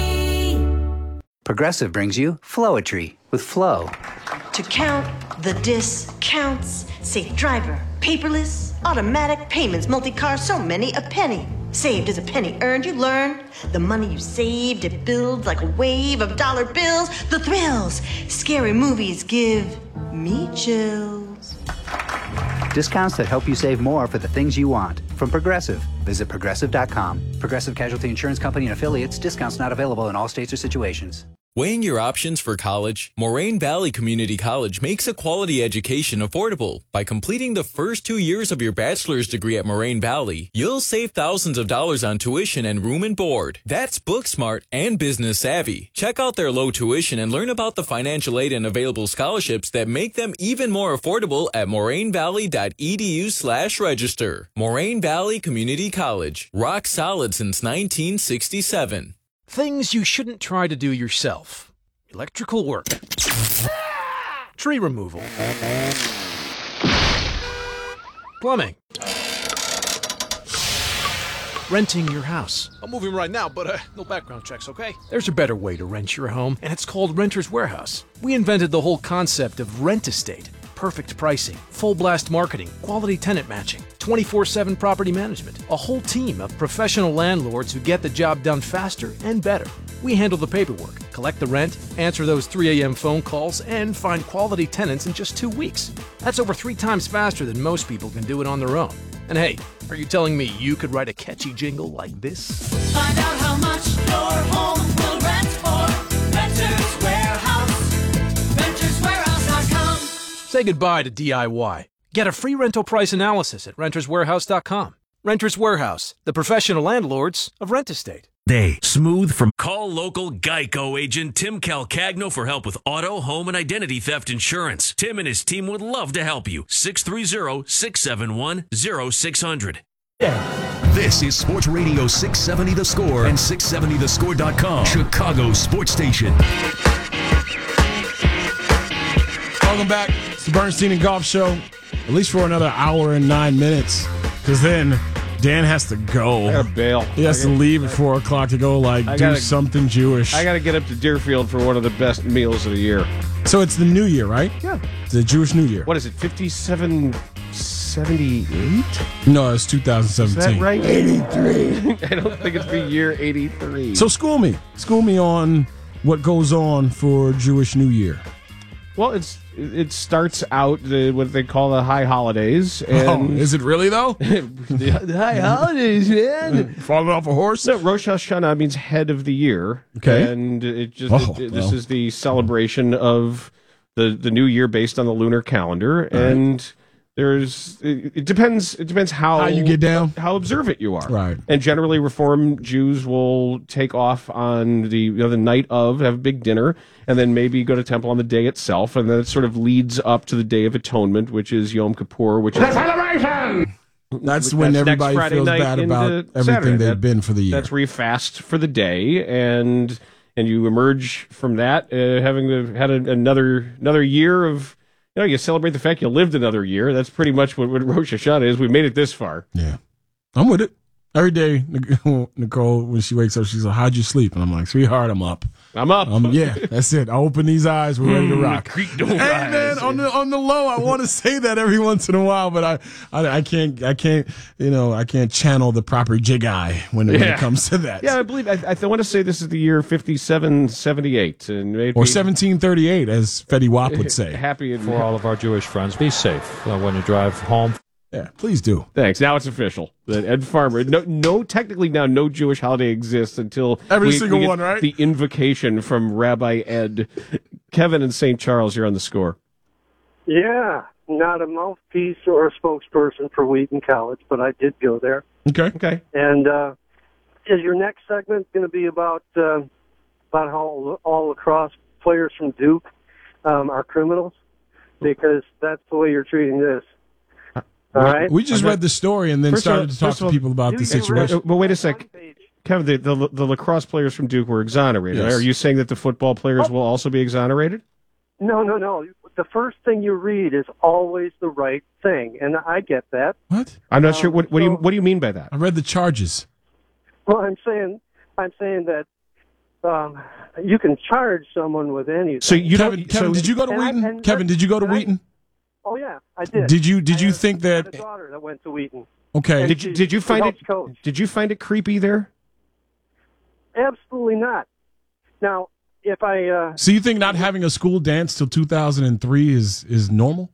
V. Progressive brings you Flowetry with Flow. To count the discounts, safe driver, paperless, automatic payments, multi-car, so many a penny. Saved is a penny earned, you learn. The money you saved, it builds like a wave of dollar bills. The thrills, scary movies give me chills. Discounts that help you save more for the things you want. From Progressive. Visit Progressive dot com. Progressive Casualty Insurance Company and Affiliates. Discounts not available in all states or situations. Weighing your options for college, Moraine Valley Community College makes a quality education affordable. By completing the first two years of your bachelor's degree at Moraine Valley, you'll save thousands of dollars on tuition and room and board. That's book smart and business savvy. Check out their low tuition and learn about the financial aid and available scholarships that make them even more affordable at moraine valley dot e d u slash register. Moraine Valley Community College. Rock solid since nineteen sixty-seven. Things you shouldn't try to do yourself. Electrical work. Tree removal. Plumbing. Renting your house. I'm moving right now, but uh, no background checks, okay? There's a better way to rent your home, and it's called Renter's Warehouse. We invented the whole concept of rent estate. Perfect pricing, full blast marketing, quality tenant matching, twenty-four seven property management, a whole team of professional landlords who get the job done faster and better. We handle the paperwork, collect the rent, answer those three a.m. phone calls, and find quality tenants in just two weeks. That's over three times faster than most people can do it on their own. And hey, are you telling me you could write a catchy jingle like this? Find out how much your home will rent for. Renters Warehouse. Renters Warehouse dot com. Say goodbye to D I Y. Get a free rental price analysis at renters warehouse dot com. Renters Warehouse, the professional landlords of Rent Estate. Day, smooth from... Call local Geico agent Tim Calcagno for help with auto, home, and identity theft insurance. Tim and his team would love to help you. six three zero, six seven one, zero six zero zero. This is Sports Radio six seventy The Score and six seventy the score dot com, Chicago's sports station. Welcome back. It's the Bernstein and Golf Show, at least for another hour and nine minutes, because then Dan has to go. I gotta bail. He has I to gotta- leave at four o'clock to go, like, I do gotta- something Jewish. I got to get up to Deerfield for one of the best meals of the year. So it's the New Year, right? Yeah. It's the Jewish New Year. What is it, fifty-seven seventy-eight? No, it's two thousand Is seventeen. that right? eighty-three. I don't think it's the year eighty-three. So school me. School me on what goes on for Jewish New Year. Well, it's it starts out the, what they call the high holidays. And Oh, is it really, though? the high holidays, man. Falling off a horse? No, Rosh Hashanah means head of the year. Okay. And it just Oh, it- this well. is the celebration of the, the new year based on the lunar calendar. And there's it, it depends it depends how, How you get down? how observant you are. Right. And generally Reform Jews will take off on the you know, the night of, have a big dinner, and then maybe go to temple on the day itself, and then it sort of leads up to the Day of Atonement, which is Yom Kippur, which is celebration. That's That's when next everybody Friday feels night bad into about everything Saturday. they've That- been for the year. That's where you fast for the day, and and you emerge from that uh, having uh, had a, another another year of, you know, you celebrate the fact you lived another year. That's pretty much what, what Rosh Hashanah is. We made it this far. Yeah. I'm with it. Every day, Nicole, when she wakes up, she's like, how'd you sleep? And I'm like, sweetheart, I'm up. I'm up. Um, yeah, that's it. I open these eyes. We're ready to rock. Creek Hey, don't rise. man, on the on the low, I want to say that every once in a while, but I, I I can't I can't you know I can't channel the proper jig eye when, when Yeah. it comes to that. Yeah, I believe I, I want to say this is the year fifty-seven seventy-eight, and maybe Or seventeen thirty-eight, as Fetty Wap would say. Happy and For all of our Jewish friends, be safe uh, when you drive home. Yeah, please do. Thanks. Now it's official that Ed Farmer. No, no. Technically, now no Jewish holiday exists until Every we- single we get one, right? The invocation from Rabbi Ed. Kevin in Saint Charles, you're on the score. Yeah, not a mouthpiece or a spokesperson for Wheaton College, but I did go there. Okay. Okay. And uh, is your next segment going to be about uh, about how all lacrosse players from Duke um, are criminals? Because that's the way you're treating this. All right. We just read the story and then First of all- started to talk first of to all, people about the you can read- situation. But wait a sec, Kevin. The, the the lacrosse players from Duke were exonerated. Yes. Are you saying that the football players will also be exonerated? No, no, no. The first thing you read is always the right thing, and I get that. What? I'm not sure. What, what do you so- What do you mean by that? I read the charges. Well, I'm saying, I'm saying that um, you can charge someone with anything. So you Kevin, don't. Kevin so, did you go to and I- Wheaton? and Kevin, did you go to and I- Wheaton? Oh yeah, I did. Did you did I you have- think I have that? a daughter that went to Wheaton. Okay. Did you Did you find it? She helps coach. Did you find it creepy there? Absolutely not. Now, if I uh, So you think not having a school dance till two thousand three is is normal?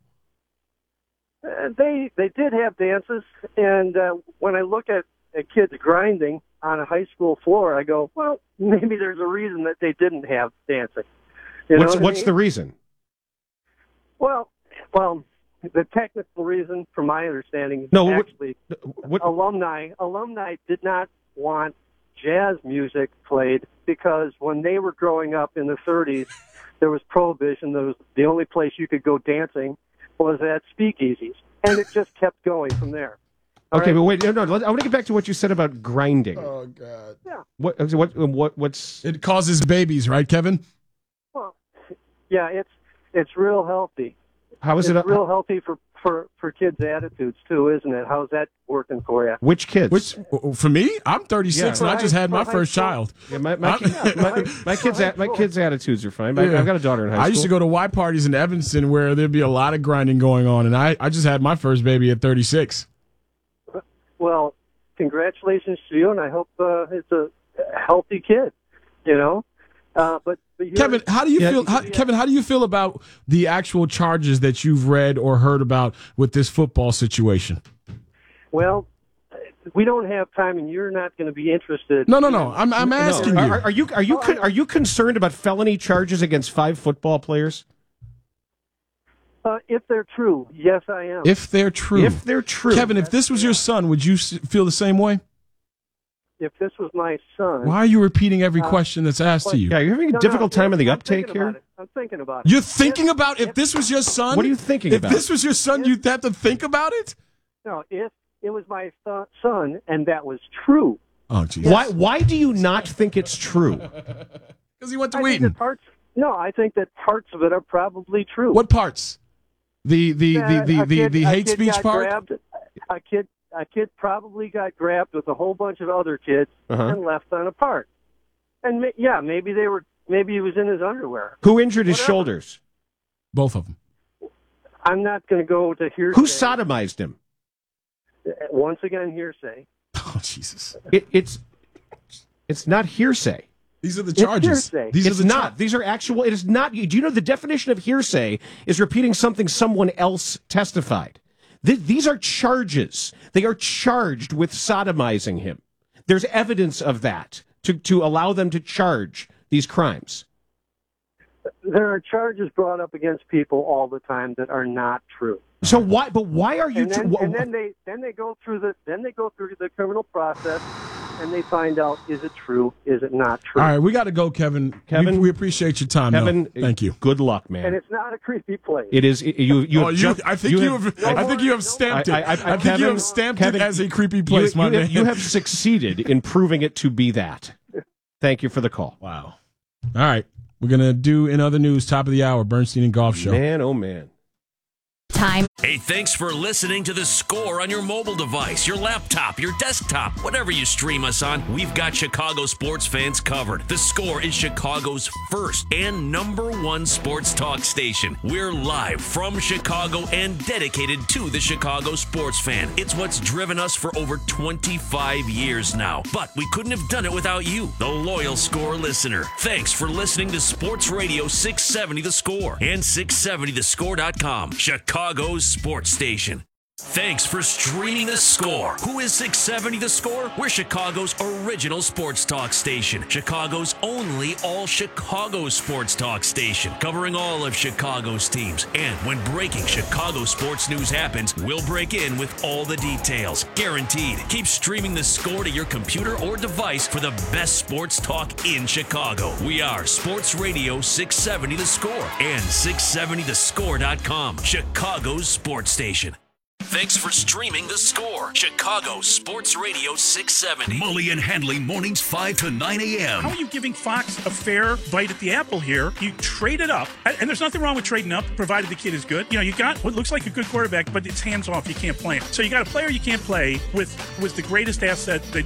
uh, they they did have dances, and uh, when I look at, at kids grinding on a high school floor, I go, well, maybe there's a reason that they didn't have dancing. You know What's what I What's mean? the reason? Well, well, the technical reason, from my understanding, is No, what- actually what- alumni alumni did not want jazz music played because when they were growing up in the thirties, there was prohibition. There was the only place you could go dancing was at speakeasies, and it just kept going from there. All Okay, right? but wait. No, no. let- I want to get back to what you said about grinding. Oh God. Yeah. What what what what's It causes babies, right, Kevin? Well, yeah, it's it's real healthy. How is it's it? real healthy for, for, for kids' attitudes too, isn't it? How's that working for you? Which kids? Which for me, I'm thirty-six Yeah. and I just had my For high first school. child. Yeah, my my, I'm- kid, my, my kids a- my kids' attitudes are fine. I, Yeah. I've got a daughter in high school. I used to go to Y parties in Evanston where there'd be a lot of grinding going on, and I, I just had my first baby at thirty-six. Well, congratulations to you, and I hope uh, it's a healthy kid. You know, uh, but, but you're- Kevin, how do you Yeah, feel? How, yeah. Kevin, how do you feel about the actual charges that you've read or heard about with this football situation? Well, we don't have time, and you're not going to be interested. No, no, no. I'm I'm asking No. you. Are, are you are you con- are you concerned about felony charges against five football players? Uh, if they're true, yes, I am. If they're true, If they're true, Kevin, if this was your son, would you s- feel the same way? If this was my son, Why are you repeating every Uh, question that's asked to you? yeah, you're having a No, no, difficult time on the I'm uptake thinking about here. it. I'm thinking about it. You're thinking about if this was your son? What are you thinking if about? If this was your son, you'd have to think about it? No, if it was my th- son, and that was true. Oh, jeez. Why why do you not think it's true? Because he went to I think Wheaton. there's parts. No, I think that parts of it are probably true. What parts? The the Yeah, the the, a the, kid- the a hate kid speech got part? Grabbed, a kid, a kid probably got grabbed with a whole bunch of other kids Uh-huh. and left on a park. And ma- yeah, maybe they were. Maybe he was in his underwear. Who injured his Whatever. shoulders? Both of them. I'm not going to go to hearsay. Who sodomized him? Once again, hearsay. Oh, Jesus. It, it's it's not hearsay. These are the It's charges. hearsay. These it's are the not. char- These are actual. It is not. Do you know the definition of hearsay is repeating something someone else testified? Th- these are charges. They are charged with sodomizing him. There's evidence of that to, to allow them to charge these crimes. There are charges brought up against people all the time that are not true. So why? But why are you? And then, tr- wh- and then they then they go through the then they go through the criminal process, and they find out, is it true, is it not true. All right, we got to go, Kevin. Kevin, we, we appreciate your time. Kevin, though. Thank you. Good luck, man. And it's not a creepy place. It is. It, you. You. Oh, have you- jumped- I think you have- I think you have stamped it. I think you Kevin- have stamped it Kevin, as a creepy place, you, my you man. Have, you have succeeded in proving it to be that. Thank you for the call. Wow. All right, we're gonna do in other news, top of the hour, Bernstein and Golf Show. Man, oh man. Time. Hey, thanks for listening to The Score on your mobile device, your laptop, your desktop, whatever you stream us on. We've got Chicago sports fans covered. The Score is Chicago's first and number one sports talk station. We're live from Chicago and dedicated to the Chicago sports fan. It's what's driven us for over twenty-five years now. But we couldn't have done it without you, the loyal Score listener. Thanks for listening to Sports Radio six seventy The Score and six seventy the score dot com. Chicago's sports station. Thanks for streaming The Score. Who is six seventy The Score? We're Chicago's original sports talk station. Chicago's only all-Chicago sports talk station. Covering all of Chicago's teams. And when breaking Chicago sports news happens, we'll break in with all the details. Guaranteed. Keep streaming The Score to your computer or device for the best sports talk in Chicago. We are Sports Radio six seventy The Score and six seventy the score dot com. Chicago's sports station. Thanks for streaming The Score. Chicago Sports Radio six seventy. Mully and Handley mornings five to nine a.m. How are you giving Fox a fair bite at the apple here? You trade it up, and there's nothing wrong with trading up, provided the kid is good. You know, you got what looks like a good quarterback, but it's hands off. You can't play him. So you got a player you can't play with with the greatest asset that